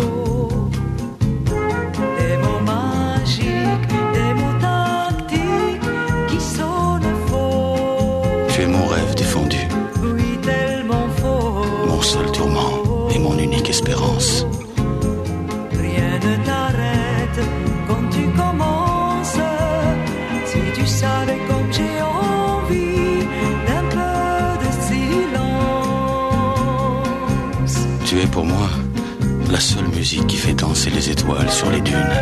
Des mots magiques, des mots tactiques qui sonnent faux. Tu es mon rêve défendu. Oui, tellement faux. Mon seul tourment et mon unique espérance. Rien ne t'arrête quand tu commences. Si tu savais comme j'ai envie d'un peu de silence. Tu es pour moi la seule musique qui fait danser les étoiles sur les dunes.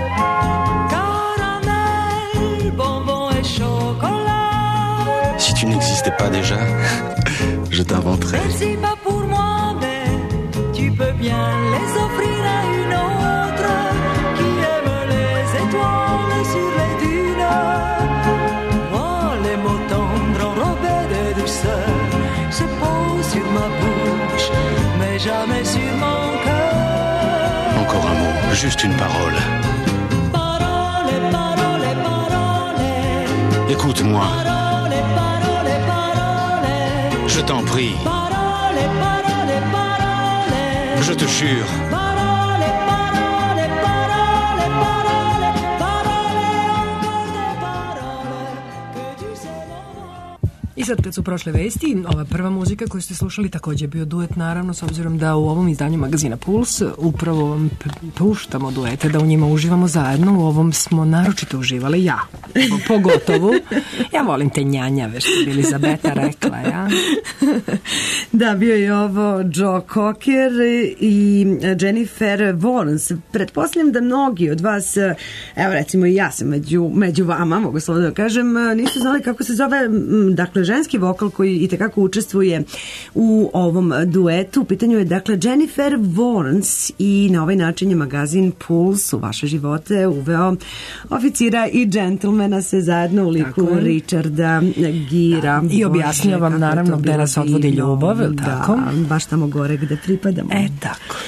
Caramel, bonbon et chocolat. Si tu n'existais pas déjà, je t'inventerais. Merci pas pour moi, mais tu peux bien les offrir à une autre qui aime les étoiles sur les dunes. Moi, les mots tendres enrobés de douceur se posent sur ma bouche, mais jamais sur mon cœur. Encore un mot, juste une parole. Parole, parole, parole. Écoute-moi. Parole, parole, parole. Je t'en prie. Parole, parole, parole. Je te jure. Parole, parole, parole, parole. Parole, encore des paroles que tu sais nos. I sad kad su prošle vesti, ova prva muzika koju ste slušali takođe je bio duet, naravno, s obzirom da u ovom izdanju magazina Puls upravo vam puštamo duete, da u njima uživamo zajedno. U ovom smo naročito uživali, ja, pogotovo. Ja volim te njanjave, što bi Elizabeta rekla, ja. Da, bio je ovo Joe Cocker i Jennifer Warnes. Pretpostavljam da mnogi od vas, evo recimo i ja sam među vama, mogu slobodno da kažem, nisu znali kako se zove, dakle, ženski vokal koji itekako učestvuje u ovom duetu. U pitanju je, dakle, Jennifer Warnes i na ovaj način je magazin Puls u vaše živote uveo oficira i džentlmena se zajedno u liku Richarda Gira. I objasnio vam, naravno, gde nas odvodi ljubav, tako? Da, baš tamo gore gde pripadamo. Tako.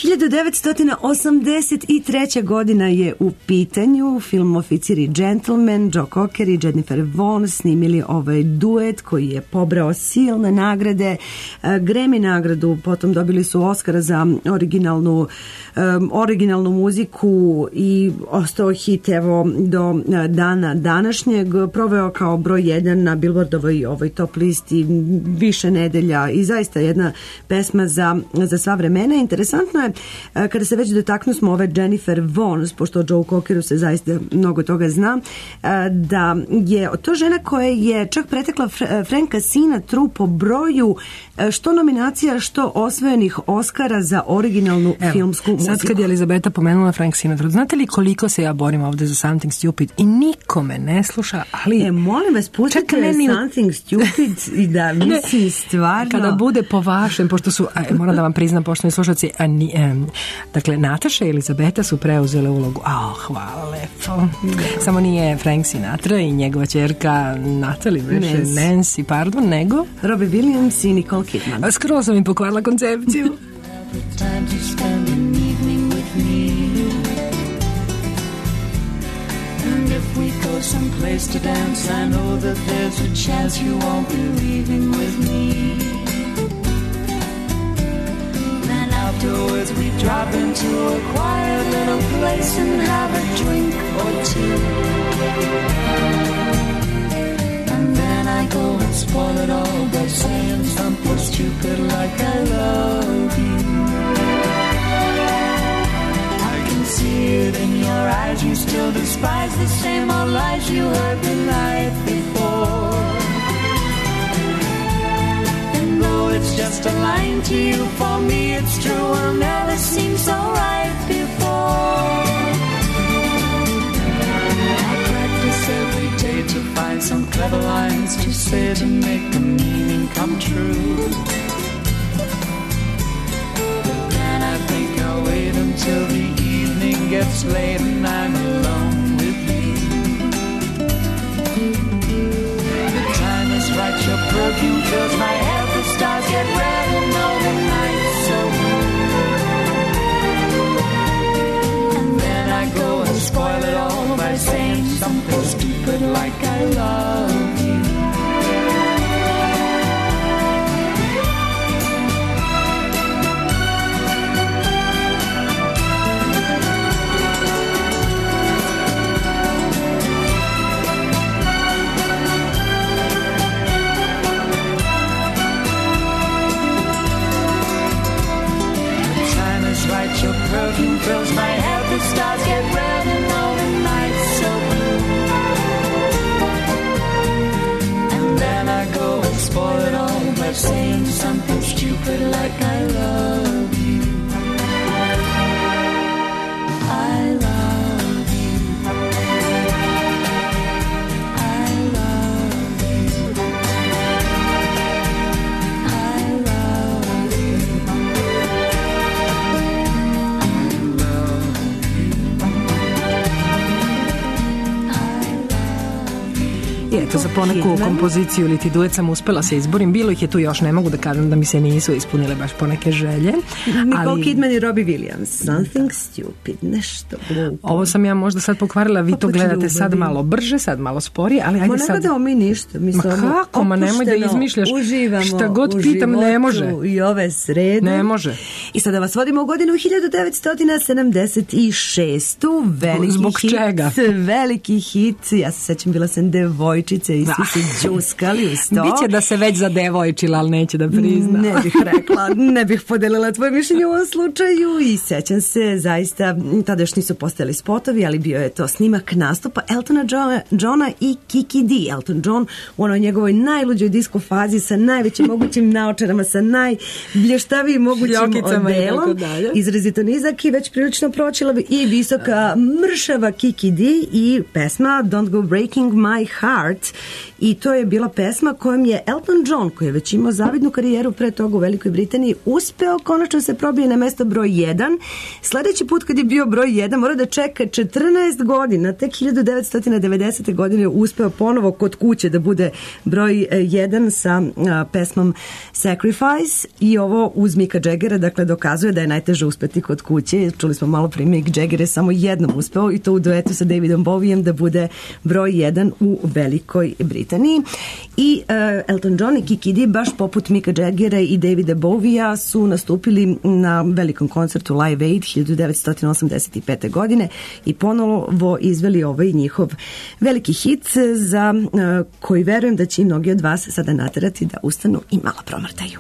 1983. godina je u pitanju. Film Oficir i džentlmen, Joe Cocker i Jennifer Vaughn snimili ovaj duet koji je pobrao silne nagrade, Grammy nagradu, potom dobili su Oscara za originalnu muziku i ostao hit evo do dana današnjeg. Proveo kao broj 1 na Billboardovoj top listi više nedelja i zaista jedna pesma za sva vremena. Interesantno je, kada se već dotaknu smo ove Jennifer Vaughn, pošto o Joe Cockeru se zaista mnogo toga zna, da je to žena koja je čak pretekla Franka Sinatru po broju što nominacija, što osvojenih Oscara za originalnu filmsku muziku. Sad kad je Elizabeta pomenula Frank Sinatra, znate li koliko se ja borim ovde za Something Stupid i niko me ne sluša, ali... molim vas, pustite Something Stupid i da mislim stvarno... Kada bude po vašem, pošto su, moram da vam priznam, poštovani slušalci, dakle, Nataša i Elizabeta su preuzele ulogu. Hvala lepo. Samo nije Frank Sinatra i njegova ćerka Natalie, Nancy, pardon, nego... Robbie Williams i Nicole Kidman. Skoro sam im pokvarila koncepciju. Time to spend an evening with me. And if we go someplace to dance, I know that there's a chance you won't be leaving with me. Then afterwards we drop into a quiet little place and have a drink or two. And then I go and spoil it all by saying something stupid like I love you. See it in your eyes, you still despise the same old lies you heard the night before. And though it's just a line to you, for me it's true, will never seem so right before. I practice every day to find some clever lines to say to make the meaning come true. But then I think I'll wait until the evening gets late and I'm alone with you. The time is right, your perfume fills my head, the stars get red and all the nights so blue. And then I go and spoil it all by saying something stupid like I love you. Your perfume fills my head, the stars get red and all the nights so blue. And then I go and spoil it all by saying something stupid like I love you. I love you. I love you. I love you. I eto, za poneku kompoziciju ili ti duet sam uspela se izborim. Bilo ih je tu još, ne mogu da kažem da mi se nisu ispunile baš poneke želje. Nicole Kidman i Robbie Williams. Something stupid, nešto glupo. Ovo sam ja možda sad pokvarila, vi to gledate sad malo brže, sad malo sporije, ali ajde sad... Ma ne gledamo mi ništa. Kako? Ma nemoj da izmišljaš. Uživamo šta god pitam, ne može. I ove srede. Ne može. I sada vas vodimo u godinu 1976. Veliki Zbog hit. čega? Veliki hit. Ja se sećam, bila sam devojčica i svi se džuskali uz to. Biće da se već zadevojčila, ali neće da prizna. Ne bih rekla, ne bih podelila tvoje mišljenje u ovom slučaju i sećam se, zaista, tada još nisu postojali spotovi, ali bio je to snimak nastupa Eltona Johna i Kiki D. Elton John u onoj njegovoj najluđoj disko fazi sa najvećim mogućim naočarama, sa najblještavijim mogućim odelom, izrazito nizak i već prilično pročilav i visoka mršava Kiki D i pesma Don't Go Breaking My Heart duet i to je bila pesma kojom je Elton John, koji je već imao zavidnu karijeru pre toga u Velikoj Britaniji, uspeo konačno se probije na mesto broj 1. Sledeći put kad je bio broj 1 mora da čeka 14 godina, tek 1990. godine uspeo ponovo kod kuće da bude broj 1 sa pesmom Sacrifice i ovo uz Micka Jaggera, dakle dokazuje da je najteže uspeti kod kuće. Čuli smo malo prije, Mick Jagger je samo jednom uspeo i to u duetu sa Davidom Bowijem da bude broj 1 u Velikoj Britaniji. I Elton John i Kiki Dee, baš poput Micka Jaggera i Davida Bowija, su nastupili na velikom koncertu Live Aid 1985. godine i ponovo izveli ovaj njihov veliki hit za koji verujem da će i mnogi od vas sada naterati da ustanu i malo promrtaju.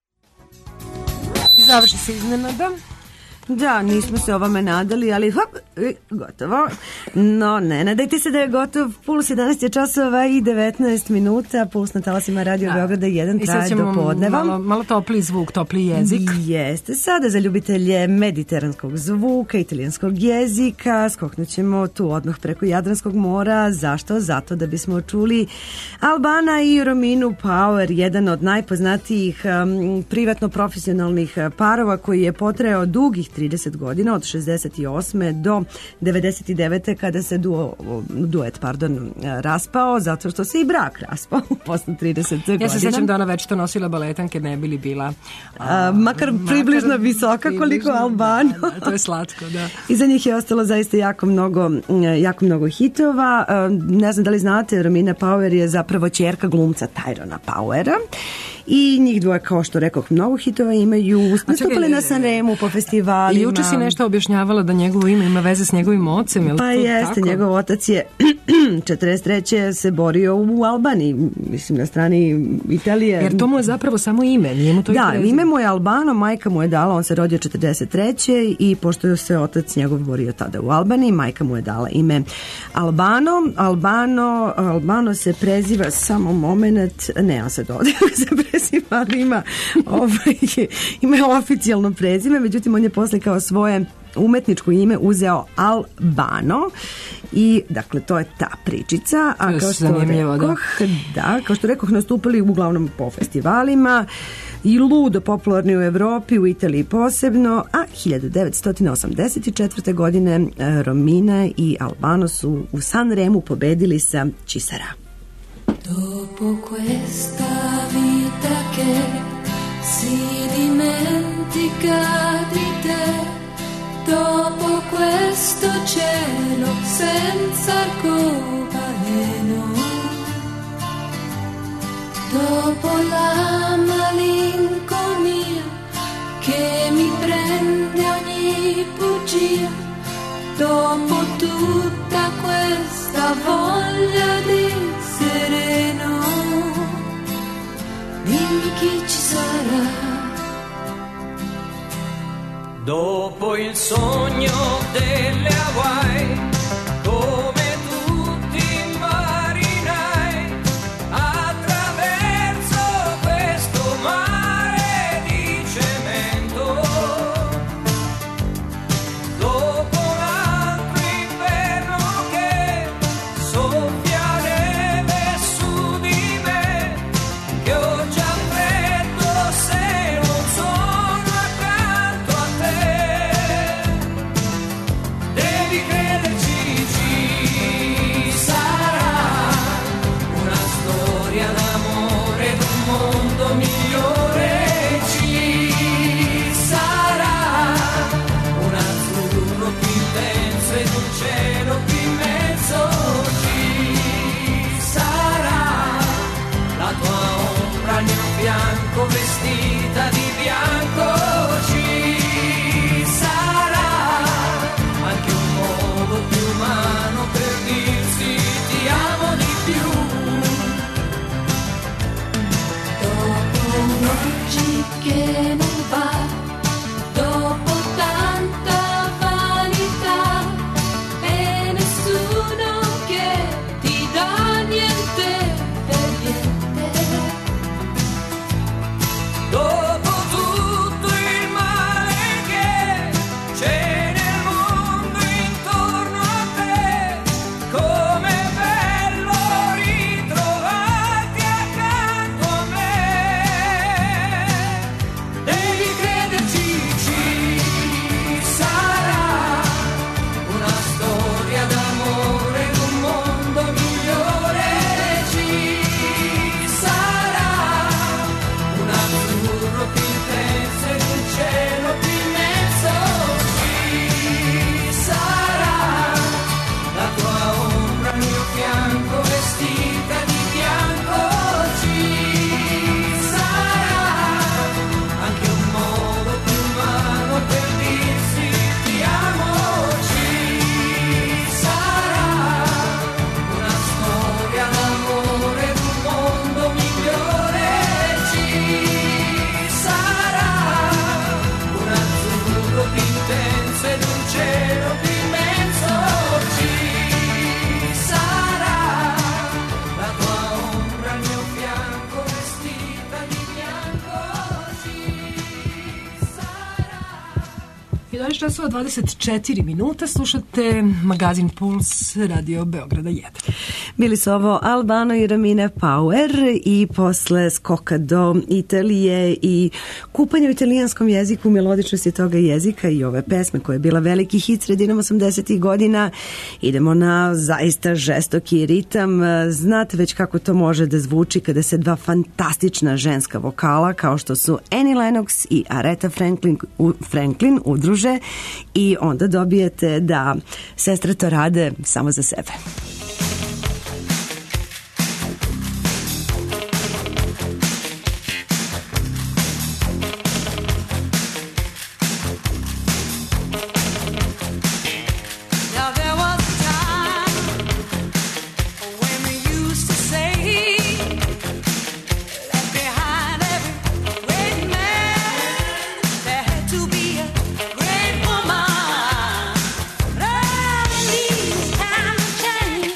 Završi se iznenada. Da, nismo se ovome nadali, ali Gotovo. No, ne nadajte se da je gotov. Puls 11 časova i 19 minuta. Puls na talasima Radio Beograda 1 traje do podneva. Malo topliji zvuk, topliji jezik. Jeste. Sada za ljubitelje mediteranskog zvuka, italijanskog jezika, skoknut ćemo tu odmah preko Jadranskog mora. Zašto? Zato da bismo čuli Albana i Rominu Power, jedan od najpoznatijih privatno-profesionalnih parova koji je potrajao dugih 30 godina, od 68. do 99. kada se duet raspao, zato što se i brak raspao posle 30 godina. Ja se sećam da ona već to nosila baletanke, ne bi li bila makar približno visoka koliko Albano. Da, to je slatko, da. Iza njih je ostalo zaista jako mnogo hitova. Ne znam da li znate, Romina Power je zapravo ćerka glumca Tyrona Powera. I njih dvoje, kao što rekoh, mnogo hitova imaju, nastupali na Sanremu po festivalima. I juče si nešto objašnjavala da njegovo ime ima veze s njegovim ocem, je li pa to jeste, tako? Njegov otac je 43. se borio u Albaniji, mislim na strani Italije. Jer to mu je zapravo samo ime, nije mu to da, ime mu je Albano, majka mu je dala, on se rodio 43. i pošto se otac njegov borio tada u Albaniji, majka mu je dala ime Albano. Albano se preziva, samo moment, ne, ja se dodajem se preziva, ali ima oficijalno prezime, međutim on je posle kao svoje umetničko ime uzeo Albano i dakle to je ta pričica, a kao što rekoh nastupali uglavnom po festivalima i ludo popularni u Evropi, u Italiji posebno, a 1984. godine Romina i Albano su u Sanremu pobedili sa Cisara. Dopo questa vita che si dimentica di te, dopo questo cielo senza arcobaleno, dopo la malinconia che mi prende ogni bugia, dopo tutta questa voglia di sereno, dimmi chi ci sarà. Dopo il sogno delle Hawaii, come tutti i marinai, attraverso questo mare di cemento, dopo un altro inverno che soffiarebbe su di me, che ho già freddo se non sono accanto a te. Devi crederci, ci sarà una storia d'amore ed un mondo migliore. Ci sarà un azzurro più intenso ed un cielo più immenso. Ci sarà la tua ombra al mio fianco vestita di bianco. Ci sarà anche un modo più 6 časova 24 minuta, slušate magazin Puls Radio Beograda 1. Bili su ovo Albano i Ramina Power i posle skoka do Italije i kupanje u italijanskom jeziku, melodičnosti toga jezika i ove pesme koja je bila veliki hit sredinom 80-ih godina. Idemo na zaista žestoki ritam. Znate već kako to može da zvuči kada se dva fantastična ženska vokala kao što su Annie Lennox i Aretha Franklin udruže i onda dobijete da sestre to rade samo za sebe. Change.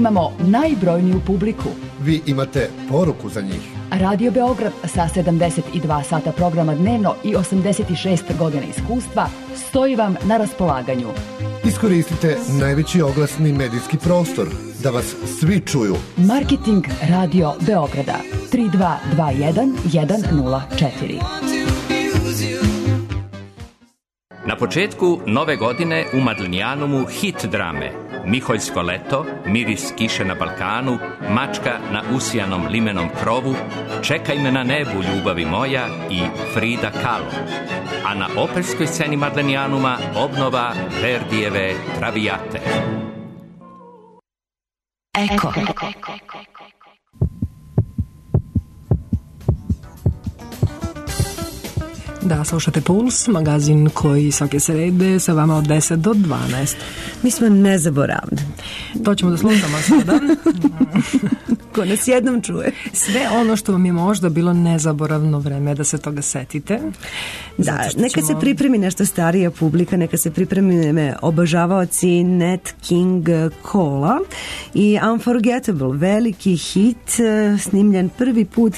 imamo najbrojniju publiku. Vi imate poruku za njih. Radio Beograd sa 72 sata programa dnevno i 86 godina iskustva stoji vam na raspolaganju. Iskoristite najveći oglasni medijski prostor da vas svi čuju. Marketing Radio Beograda 3221 104. Na početku nove godine u Madlinijanumu hit drame Miholjsko leto, Miris kiše na Balkanu, Mačka na usijanom limenom krovu, Čekaj me na nebu, ljubavi moja i Frida Kahlo. A na operskoj sceni Madlinijanuma obnova Verdijeve Traviate. Eko. Da, slušate Puls, magazin koji svake srede sa vama od 10 do 12. Mi smo nezaboravni. To ćemo da slušamo sada. Ko nas jednom čuje. Sve ono što vam je možda bilo nezaboravno vreme da se toga setite. Da, neka se pripremi nešto starija publika, neka se pripremi obožavaoci Nat King Cole i Unforgettable, veliki hit snimljen prvi put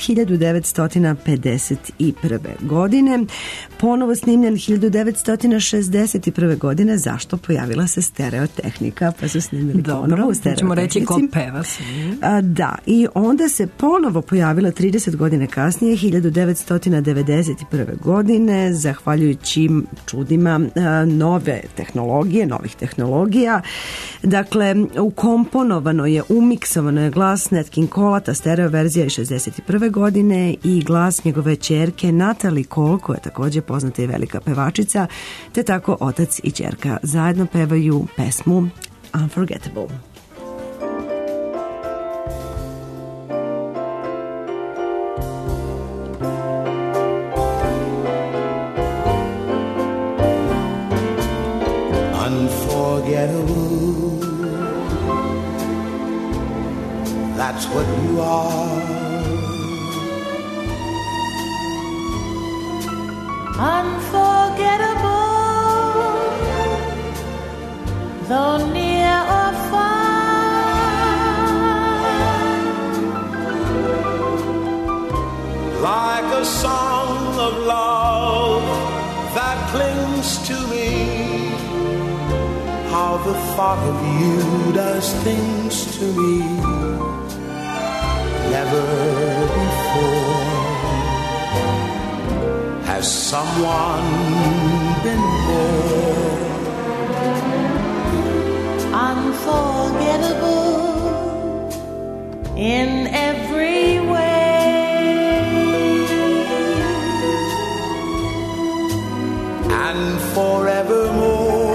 1951. godine. Ponovo snimljen 1961. godine. Zašto? Pojavila se stereotehnika, pa su snimili ponovo u stereotehnici. Ćemo reći ko peva. Da, i onda se ponovo pojavila 30 godine kasnije, 1991. godine, zahvaljujući čudima novih tehnologija. Dakle, ukomponovano je, umiksovano je glas Nat King Cole, ta stereo verzija iz 61. godine i glas njegove ćerke Natalie Cole, koja je također poznata i velika pevačica, te tako otac i ćerka zajedno pevaju pesmu Unforgettable. Unforgettable, that's what you are. Unforgettable, though near or far. Like a song of love that clings to me, how the thought of you does things to me never before. Has someone been there? Unforgettable in every way, and forevermore.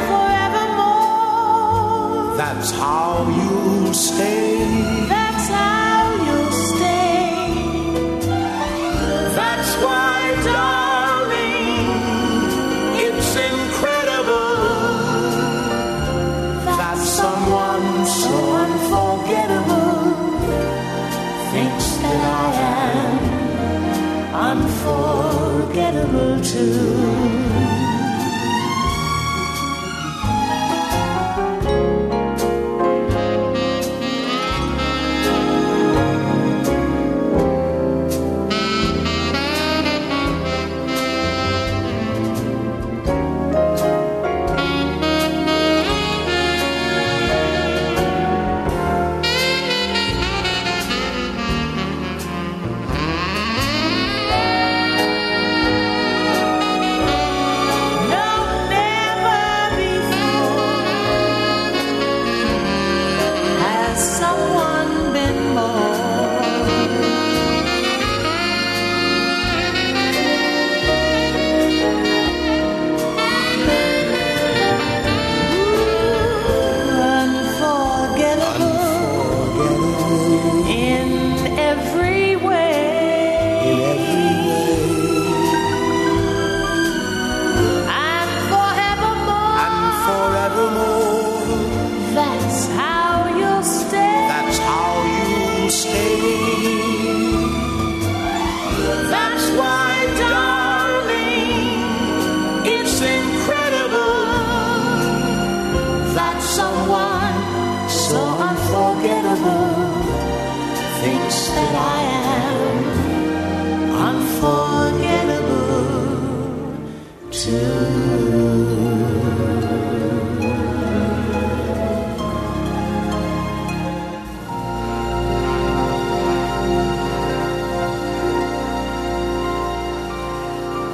That's how you'll stay. That's how you'll stay. That's why, darling, it's incredible that someone so unforgettable thinks that I am unforgettable too.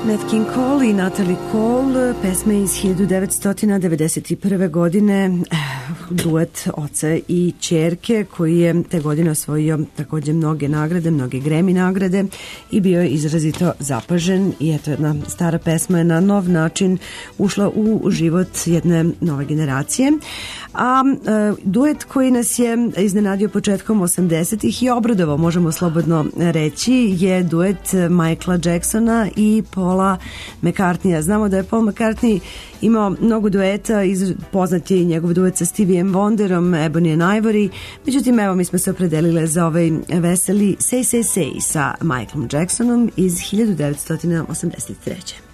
Nat King Cole i Natalie Cole, pesme iz 1991. godine, duet oca i ćerke koji je te godine osvojio takođe mnoge nagrade, mnoge Grammy nagrade i bio je izrazito zapažen i eto jedna stara pesma je na nov način ušla u život jedne nove generacije. A duet koji nas je iznenadio početkom 80-ih i obradovao, možemo slobodno reći, je duet Michaela Jacksona i Paula McCartneya. Znamo da je Paul McCartney imao mnogo dueta, poznat je i njegov duet sa Steviejem Wonderom, Ebony and Ivory, međutim evo mi smo se opredelile za ovaj veseli Say Say Say sa Michaelom Jacksonom iz 1983.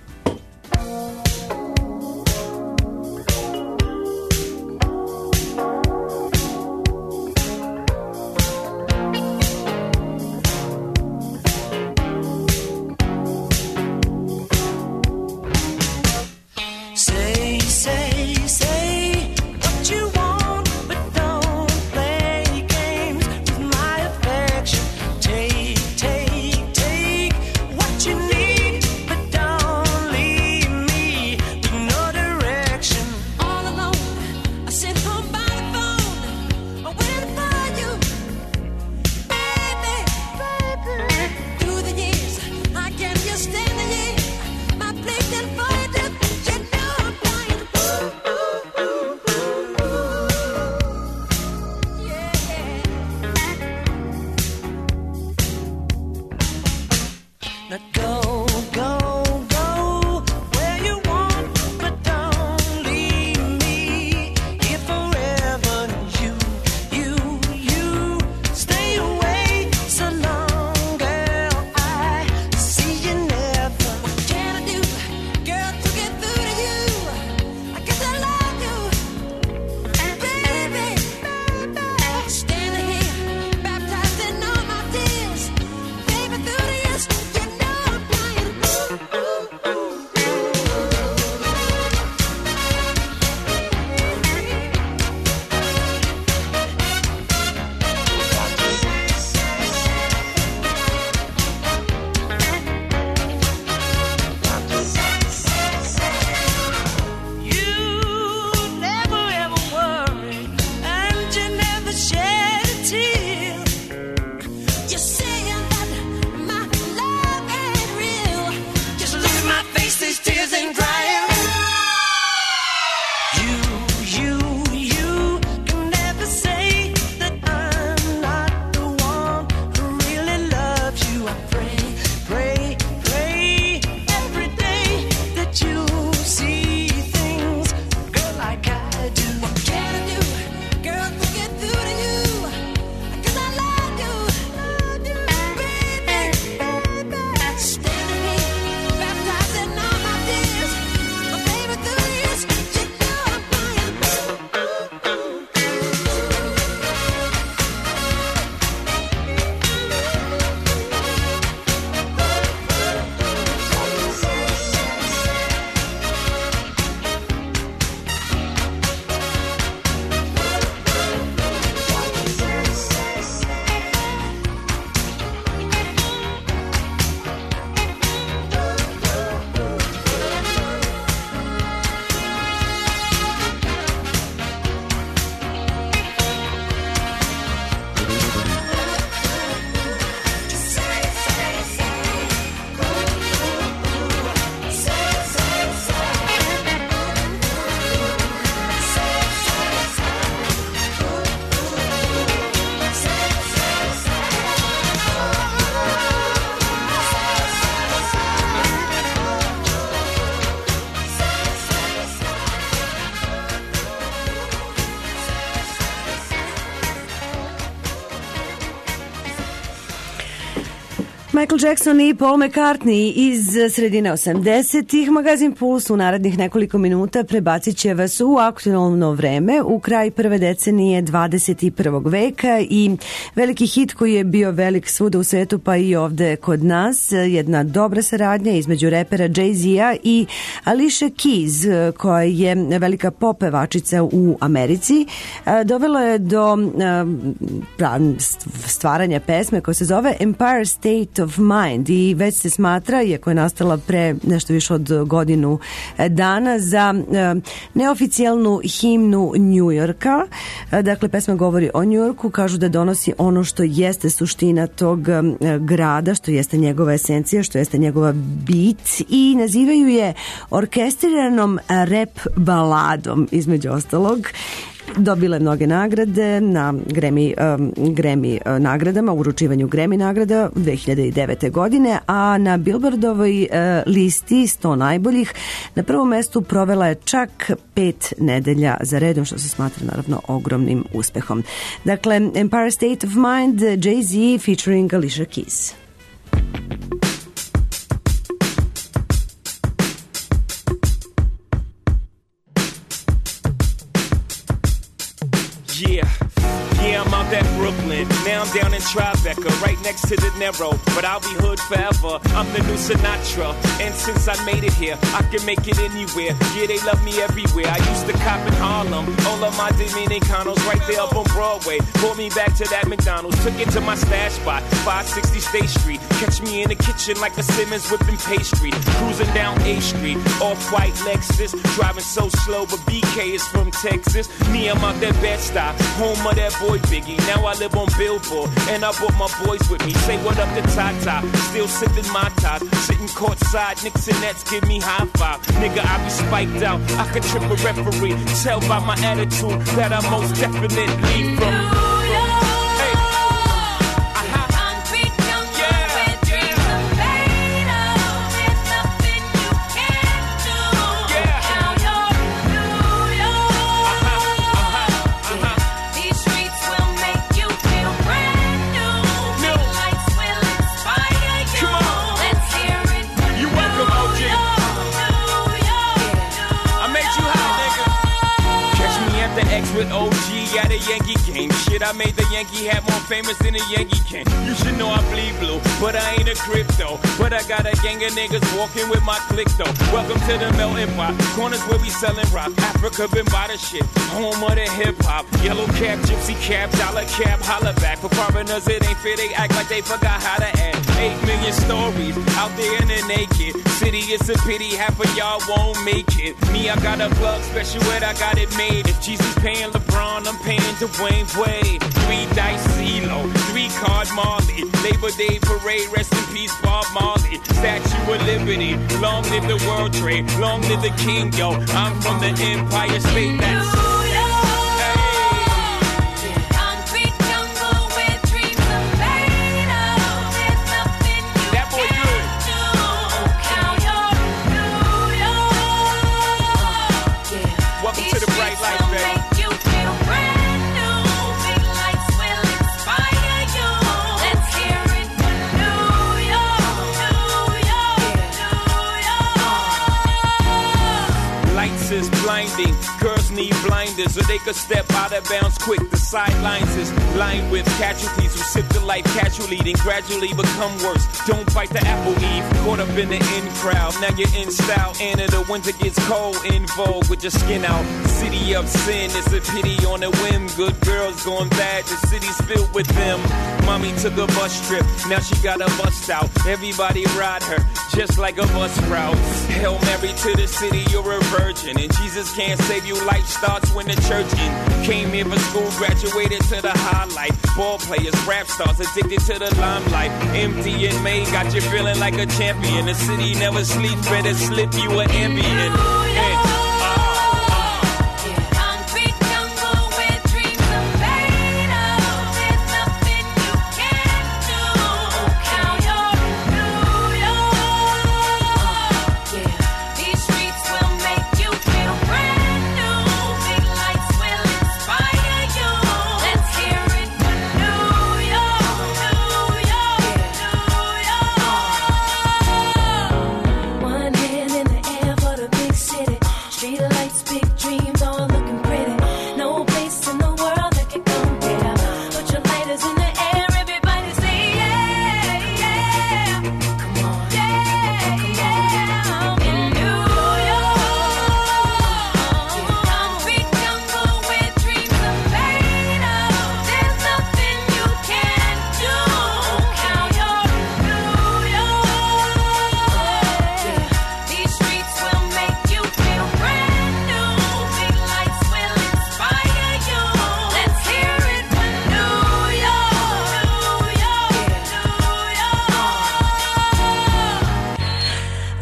Michael Jackson i Paul McCartney iz sredine 80-ih. Magazin Puls u narednih nekoliko minuta prebacit će vas u aktualno vreme, u kraj prve decenije 21. veka i veliki hit koji je bio velik svuda u svetu pa i ovde kod nas, jedna dobra saradnja između repera Jay-Z-a i Alicia Keys, koja je velika pop pevačica u Americi. Dovelo je do stvaranja pesme koja se zove Empire State of of Mind i već se smatra, iako je nastala pre nešto više od godinu dana, za neoficijalnu himnu Njujorka. Dakle, pesma govori o Njujorku, kažu da donosi ono što jeste suština tog grada, što jeste njegova esencija, što jeste njegova bit i nazivaju je orkestriranom rap baladom, između ostalog. Dobila je mnoge nagrade na Grammy nagradama, uručivanju Grammy nagrada 2009. godine, a na Billboardovoj listi 100 najboljih na prvom mestu provela je čak 5 nedelja za redom, što se smatra naravno ogromnim uspehom. Dakle, Empire State of Mind, Jay-Z featuring Alicia Keys. Yeah, I'm out at Brooklyn. Now I'm down in Tribeca, right next to De Niro. But I'll be hood forever. I'm the new Sinatra. And since I made it here, I can make it anywhere. Yeah, they love me everywhere. I used to cop in Harlem. All of my Dominicanos right there up on Broadway. Pulled me back to that McDonald's. Took it to my stash spot, 560 State Street. Catch me in the kitchen like a Simmons whipping pastry. Cruising down A Street, off-white Lexus. Driving so slow, but BK is from Texas. Me, I'm out that Bed-Stuy, home of that boy Biggie. Now I live on Billboard, and I brought my boys with me. Say what up to Tata, still sipping my top. Sitting courtside, Knicks and Nets give me high five. Nigga, I be spiked out, I could trip a referee. Tell by my attitude that I most definitely from with OG at a Yankee game. Shit, I made the Yankee hat more famous than a Yankee can. You should know I bleed blue, but I ain't a crypto. But I got a gang of niggas walking with my click though. Welcome to the melting pot. Corners where we selling rock. Africa been by the shit. Home of the hip hop. Yellow cap, gypsy cap, dollar cap, holla back. For foreigners it ain't fair, they act like they forgot how to act. 8 million stories out there in the naked city. It's a pity half of y'all won't make it. Me, I got a plug special where I got it made. If Jesus paying LeBron, I'm paying Dwayne Wade. 3 dice CeeLo, 3 card Marley. Labor Day parade, rest in peace Bob Marley. Statue of Liberty, long live the World Trade, long live the King, yo. I'm from the Empire State, that's blinding. Girls need blinders so they could step out of bounds quick. The sidelines is lined with casualties who sip the life casually, then gradually become worse. Don't bite the apple, Eve. Caught up in the in crowd. Now you're in style, and in the winter gets cold. In vogue with your skin out. City of sin, it's a pity on a whim. Good girls going bad, the city's filled with them. Mommy took a bus trip, now she got a bust out. Everybody ride her, just like a bus route. Hail Mary to the city, you're a virgin. And Jesus can't save you, life starts when the church in. Came here for school, graduated to the highlight. Ball players, rap stars, addicted to the limelight. Empty in May, got you feeling like a champion. The city never sleeps, better slip you an ambient. Hey.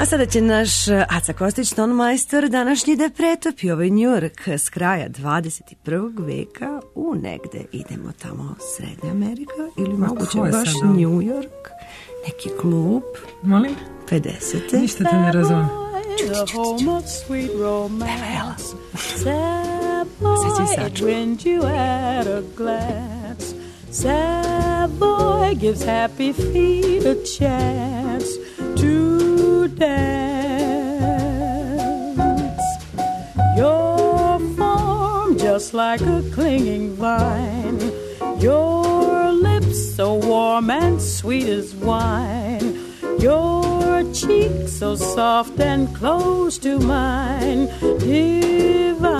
A sada će naš Aca Kostić, tonmajstor, današnji da pretopi ovaj Njujork s kraja 21. veka u negde. Idemo tamo Srednja Amerika ili moguće baš Njujork, neki klub. Molim? 50. Ništa te ne razumem. The home of sweet romance. Sad boy, it wins you at a glance. Sad boy gives happy feet a chance to dance. Your form just like a clinging vine. Your lips so warm and sweet as wine. Your cheek so soft and close to mine, divine.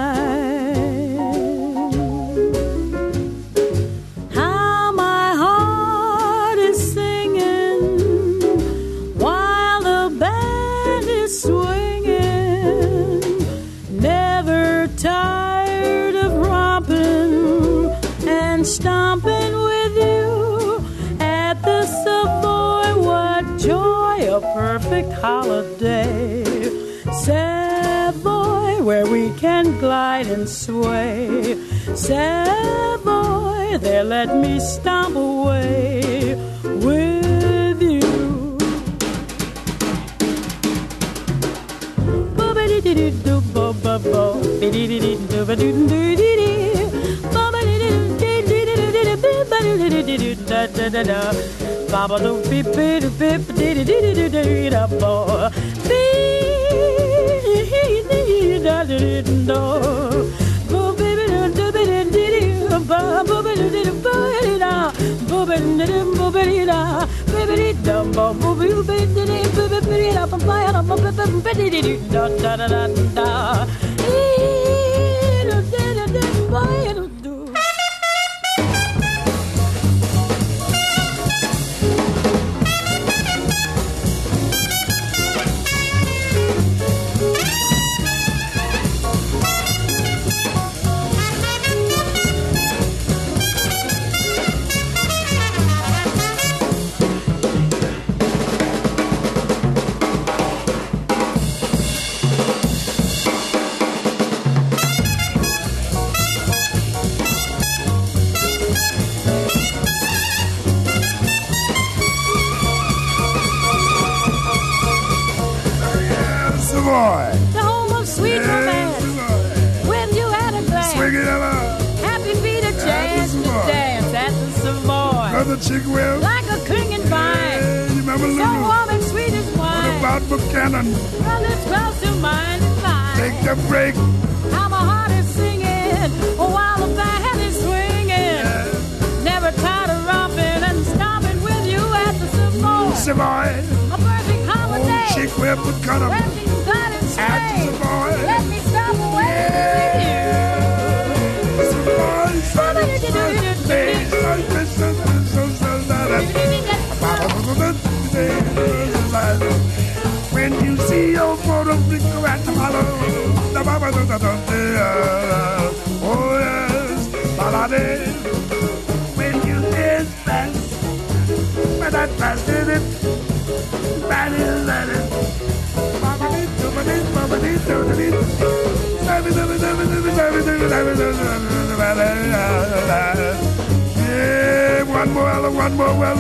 How my heart is singing while the band is swinging, never tired of romping and stomping with you at the Savoy. What joy, a perfect holiday. Savoy, where we can glide and sway. Savoy, there let me stomp away with you. Baba do beep beep beep dee dee dee dee dee da bo beep dee da dee do bo baby do dee dee ba bo dee dee ba da bo dee bo dee da baby da bo bo dee dee baby da ba ba da ba ba dee dee da da da da ee da da da ba do. The home of sweet romance. When you had a glance, happy feet a chance to dance at the Savoy. Another chick will, like a clinging vine, so warm and sweet as wine. What about Buchanan? Well, it's close to mine and mine. Take the break. How my heart is singing while the band is swinging. Never tired of romping and stomping with you at the Savoy. Savoy. A perfect holiday. Oh, chick will Buchanan. At the Savoy. Let me stop away with you. When you see your photo flicker at the hollow, oh yes, when you dance fast, but that fast did it, bad is at it. Yeah, one more, well,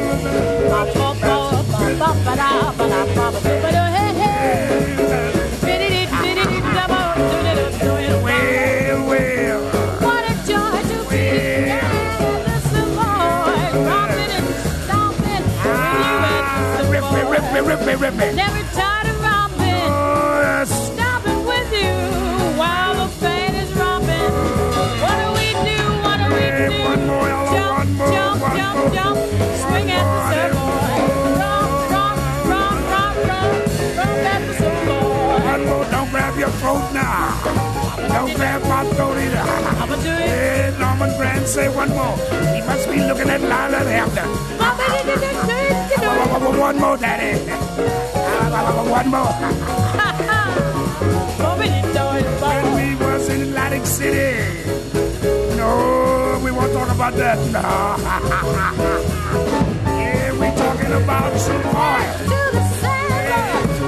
what a joy to be at the Savoy, romping and stomping with you at the Savoy. Never tired of romping, stomping with you while the band is romping. What do we do? What do we do? Jump, jump, jump, jump, swing at the Savoy. Romp, romp, romp, romp, romp, romp at the Savoy. One more, don't grab your throat now. Don't grab my throat either. Hey, Norman Granz, say one more. He must be looking at Lila Hampton. One more, Daddy. One more. When we was in Atlantic City. No, we won't talk about that. No. Yeah, we talking about some oil.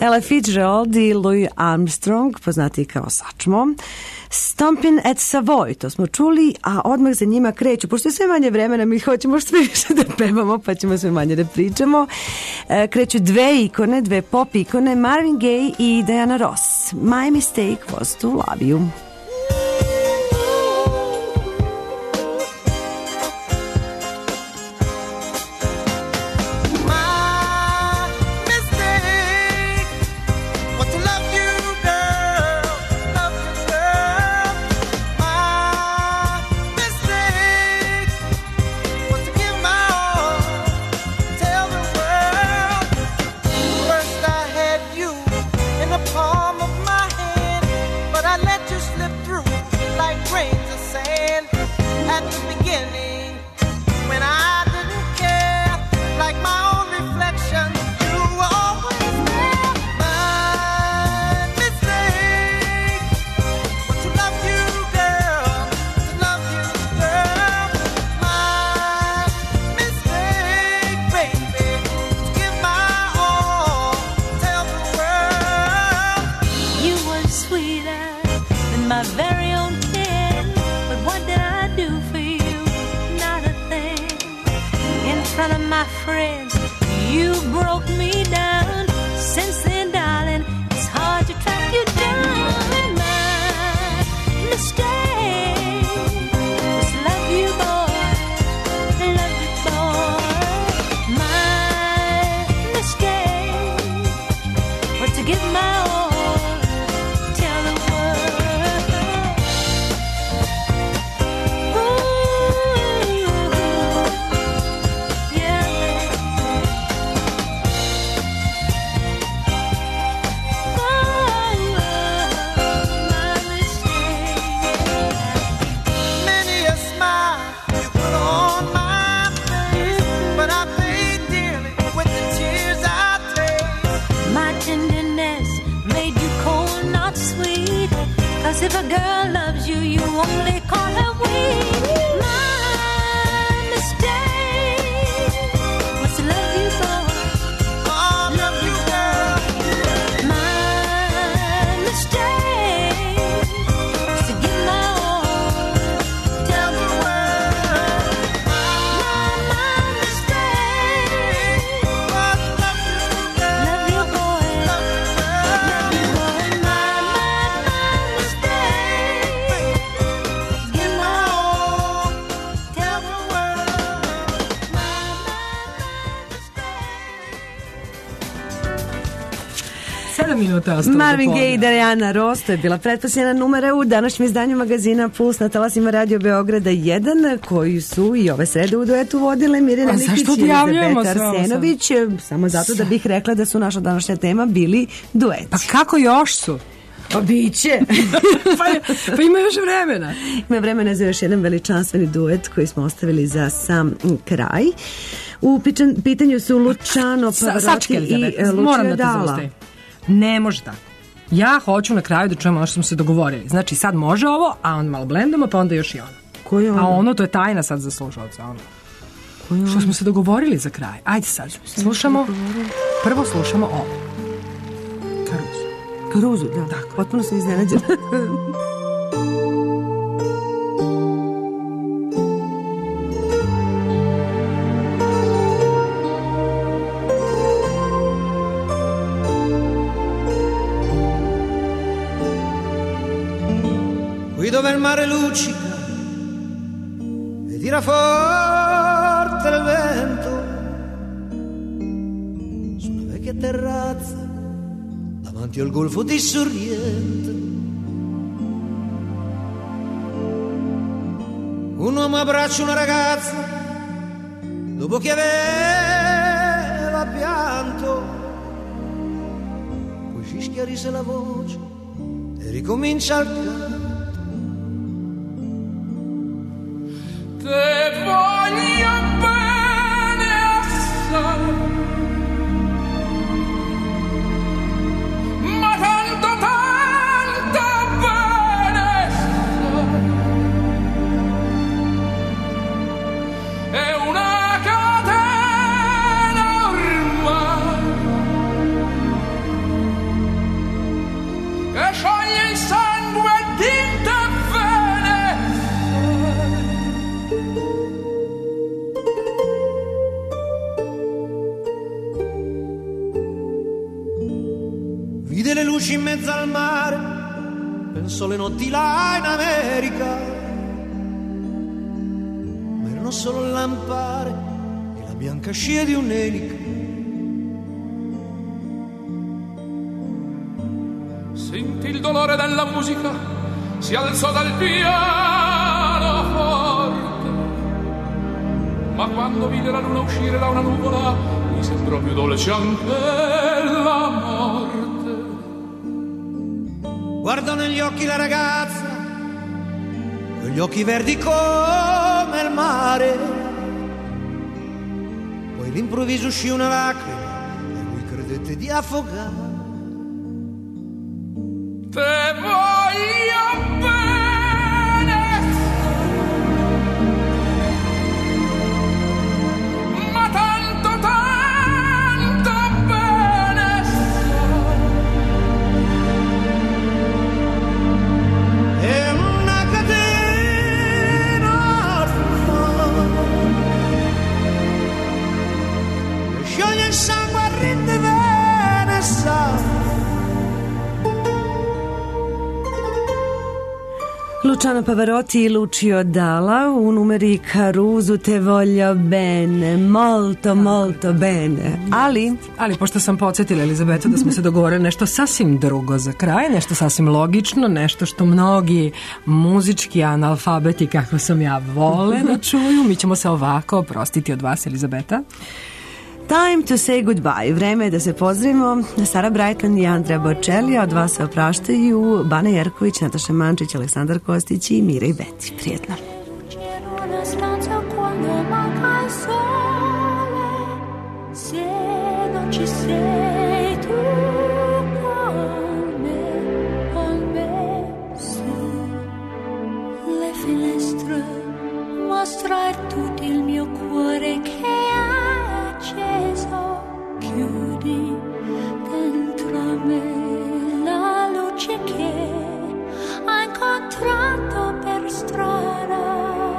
Ella Fitzgerald i Louis Armstrong, poznati kao Sačmo. Stompin' at Savoy, to smo čuli, a odmah za njima kreću, pošto je sve manje vremena, mi hoćemo sve više da pevamo, pa ćemo sve manje da pričamo. Kreću dve ikone, dve pop ikone, Marvin Gaye i Diana Ross. My mistake was to love you. Palm of my hand, but I let you slip through like grains of sand. At the beginning, when I didn't care, like my own reflection, you were always there. My mistake was to love you, girl, to love you, girl. My mistake, baby, to give my all, tell the world. You were sweeter than my very own kin, but what did I do for you? Not a thing. In front of my friends, you broke me down. Since then, darling, it's hard to track you down. My mistake was to love you, boy, love you, boy. My mistake was to give my all, tell the world. Ooh, yeah. My mistake. Many a smile you put on my face, but I paid dearly with the tears I taste. My tenderness made you cold, not sweet. 'Cause if a girl loves you, you only call her weak. My mistake was to love you, boy. Oh, love you, girl. My mistake was to give my all, tell the world. My mistake was to love you, girl. Love you, boy. Love you, boy. My mistake. Give my all, tell the world. Sedam minuta ostalo. Marvin Gaye i Diana Ross, to je bila pretposljedna numera u današnjem izdanju magazina Puls na talasima Radio Beograda 1, koji su i ove srede u duetu vodile Mirjana Nikić i Elizabeta Arsenović. Samo zato da bih rekla da su naša današnja tema bili dueti. Pa kako još su? Pa biće. Pa ima još vremena. Ima vremena za još jedan veličanstveni duet koji smo ostavili za sam kraj. U pitanju su Luciano Pavarotti i Lucio Dalla. Ne može tako. Ja hoću na kraju da čujemo ono što smo se dogovorili. Znači sad može ovo, a on malo blendamo, pa onda još i ono. Koje ono? A ono, to je tajna sad za slušalce. Ono. Što smo se dogovorili za kraj. Ajde sad, slušamo. Prvo slušamo ovo. Caruso, da. Tako. Potpuno sam iznenađena. Qui dove il mare luccica e tira forte il vento, sulla vecchia terrazza davanti al golfo di Sorrento, un uomo abbraccia una ragazza dopo che aveva pianto, poi si schiarisce la voce e ricomincia il canto. Te voglio bene assai, ma tanto bene sai. È una catena ormai vide le luci in mezzo al mare, penso le notti là in America, ma erano solo il lampare e la bianca scia di un'elica. Sentì il dolore della musica, si alzò dal piano forte, ma quando vide la luna uscire da una nuvola mi sembrò più dolce anche la morte. Guardò negli occhi la ragazza, quegli occhi verdi come il mare, poi all'improvviso uscì una lacrima e lui credette di affogare. Te voglio bene, ma tanto, tanto bene. È una catena che scioglie il sangue a rinde vene, sa. Luciano Pavarotti e Lucio Dalla, u numeri Caruso, Te voglio bene, molto, molto bene. Ali, pošto sam podsjetila Elizabetu da smo se dogovorili nešto sasvim drugo za kraj, nešto sasvim logično, nešto što mnogi muzički analfabeti, kako sam ja, vole da čuju. Mi ćemo se ovako oprostiti od vas, Elizabeta. Time to say goodbye. Vreme je da se pozdravimo. Sara Brightman i Andrea Bocelli, od vas se opraštaju Bana Jerković, Nataša Mančić, Aleksandar Kostić i Mira i Beti. Prijetno. Una stanza quando manca il sole, se non ci sei tu con me, su le finestre mostra tutto il mio cuore che è acceso, chiudi dentro me la luce che ho incontrato per strada.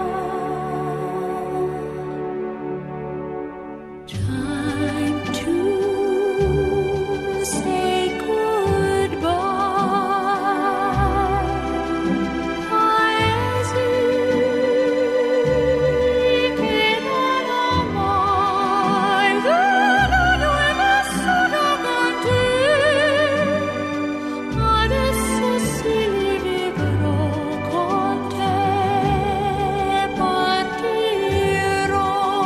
Time to say goodbye. Paesi che non ho mai veduto e nessuno con te. Adesso sì li vivrò con te, partirò.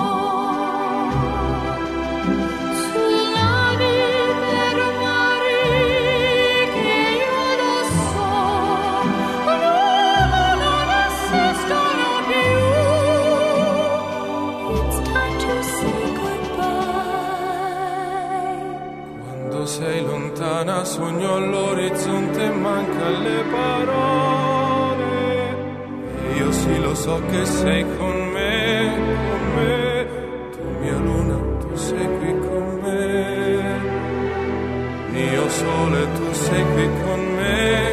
Sulla vita per mari che io lo so, non esistono più. It's time to say goodbye. Quando sei lontana sogno all'orizzonte e manca le parole. E io sì lo so che sei con me, tu mia luna, tu sei qui con me. Mio sole, tu sei qui con me.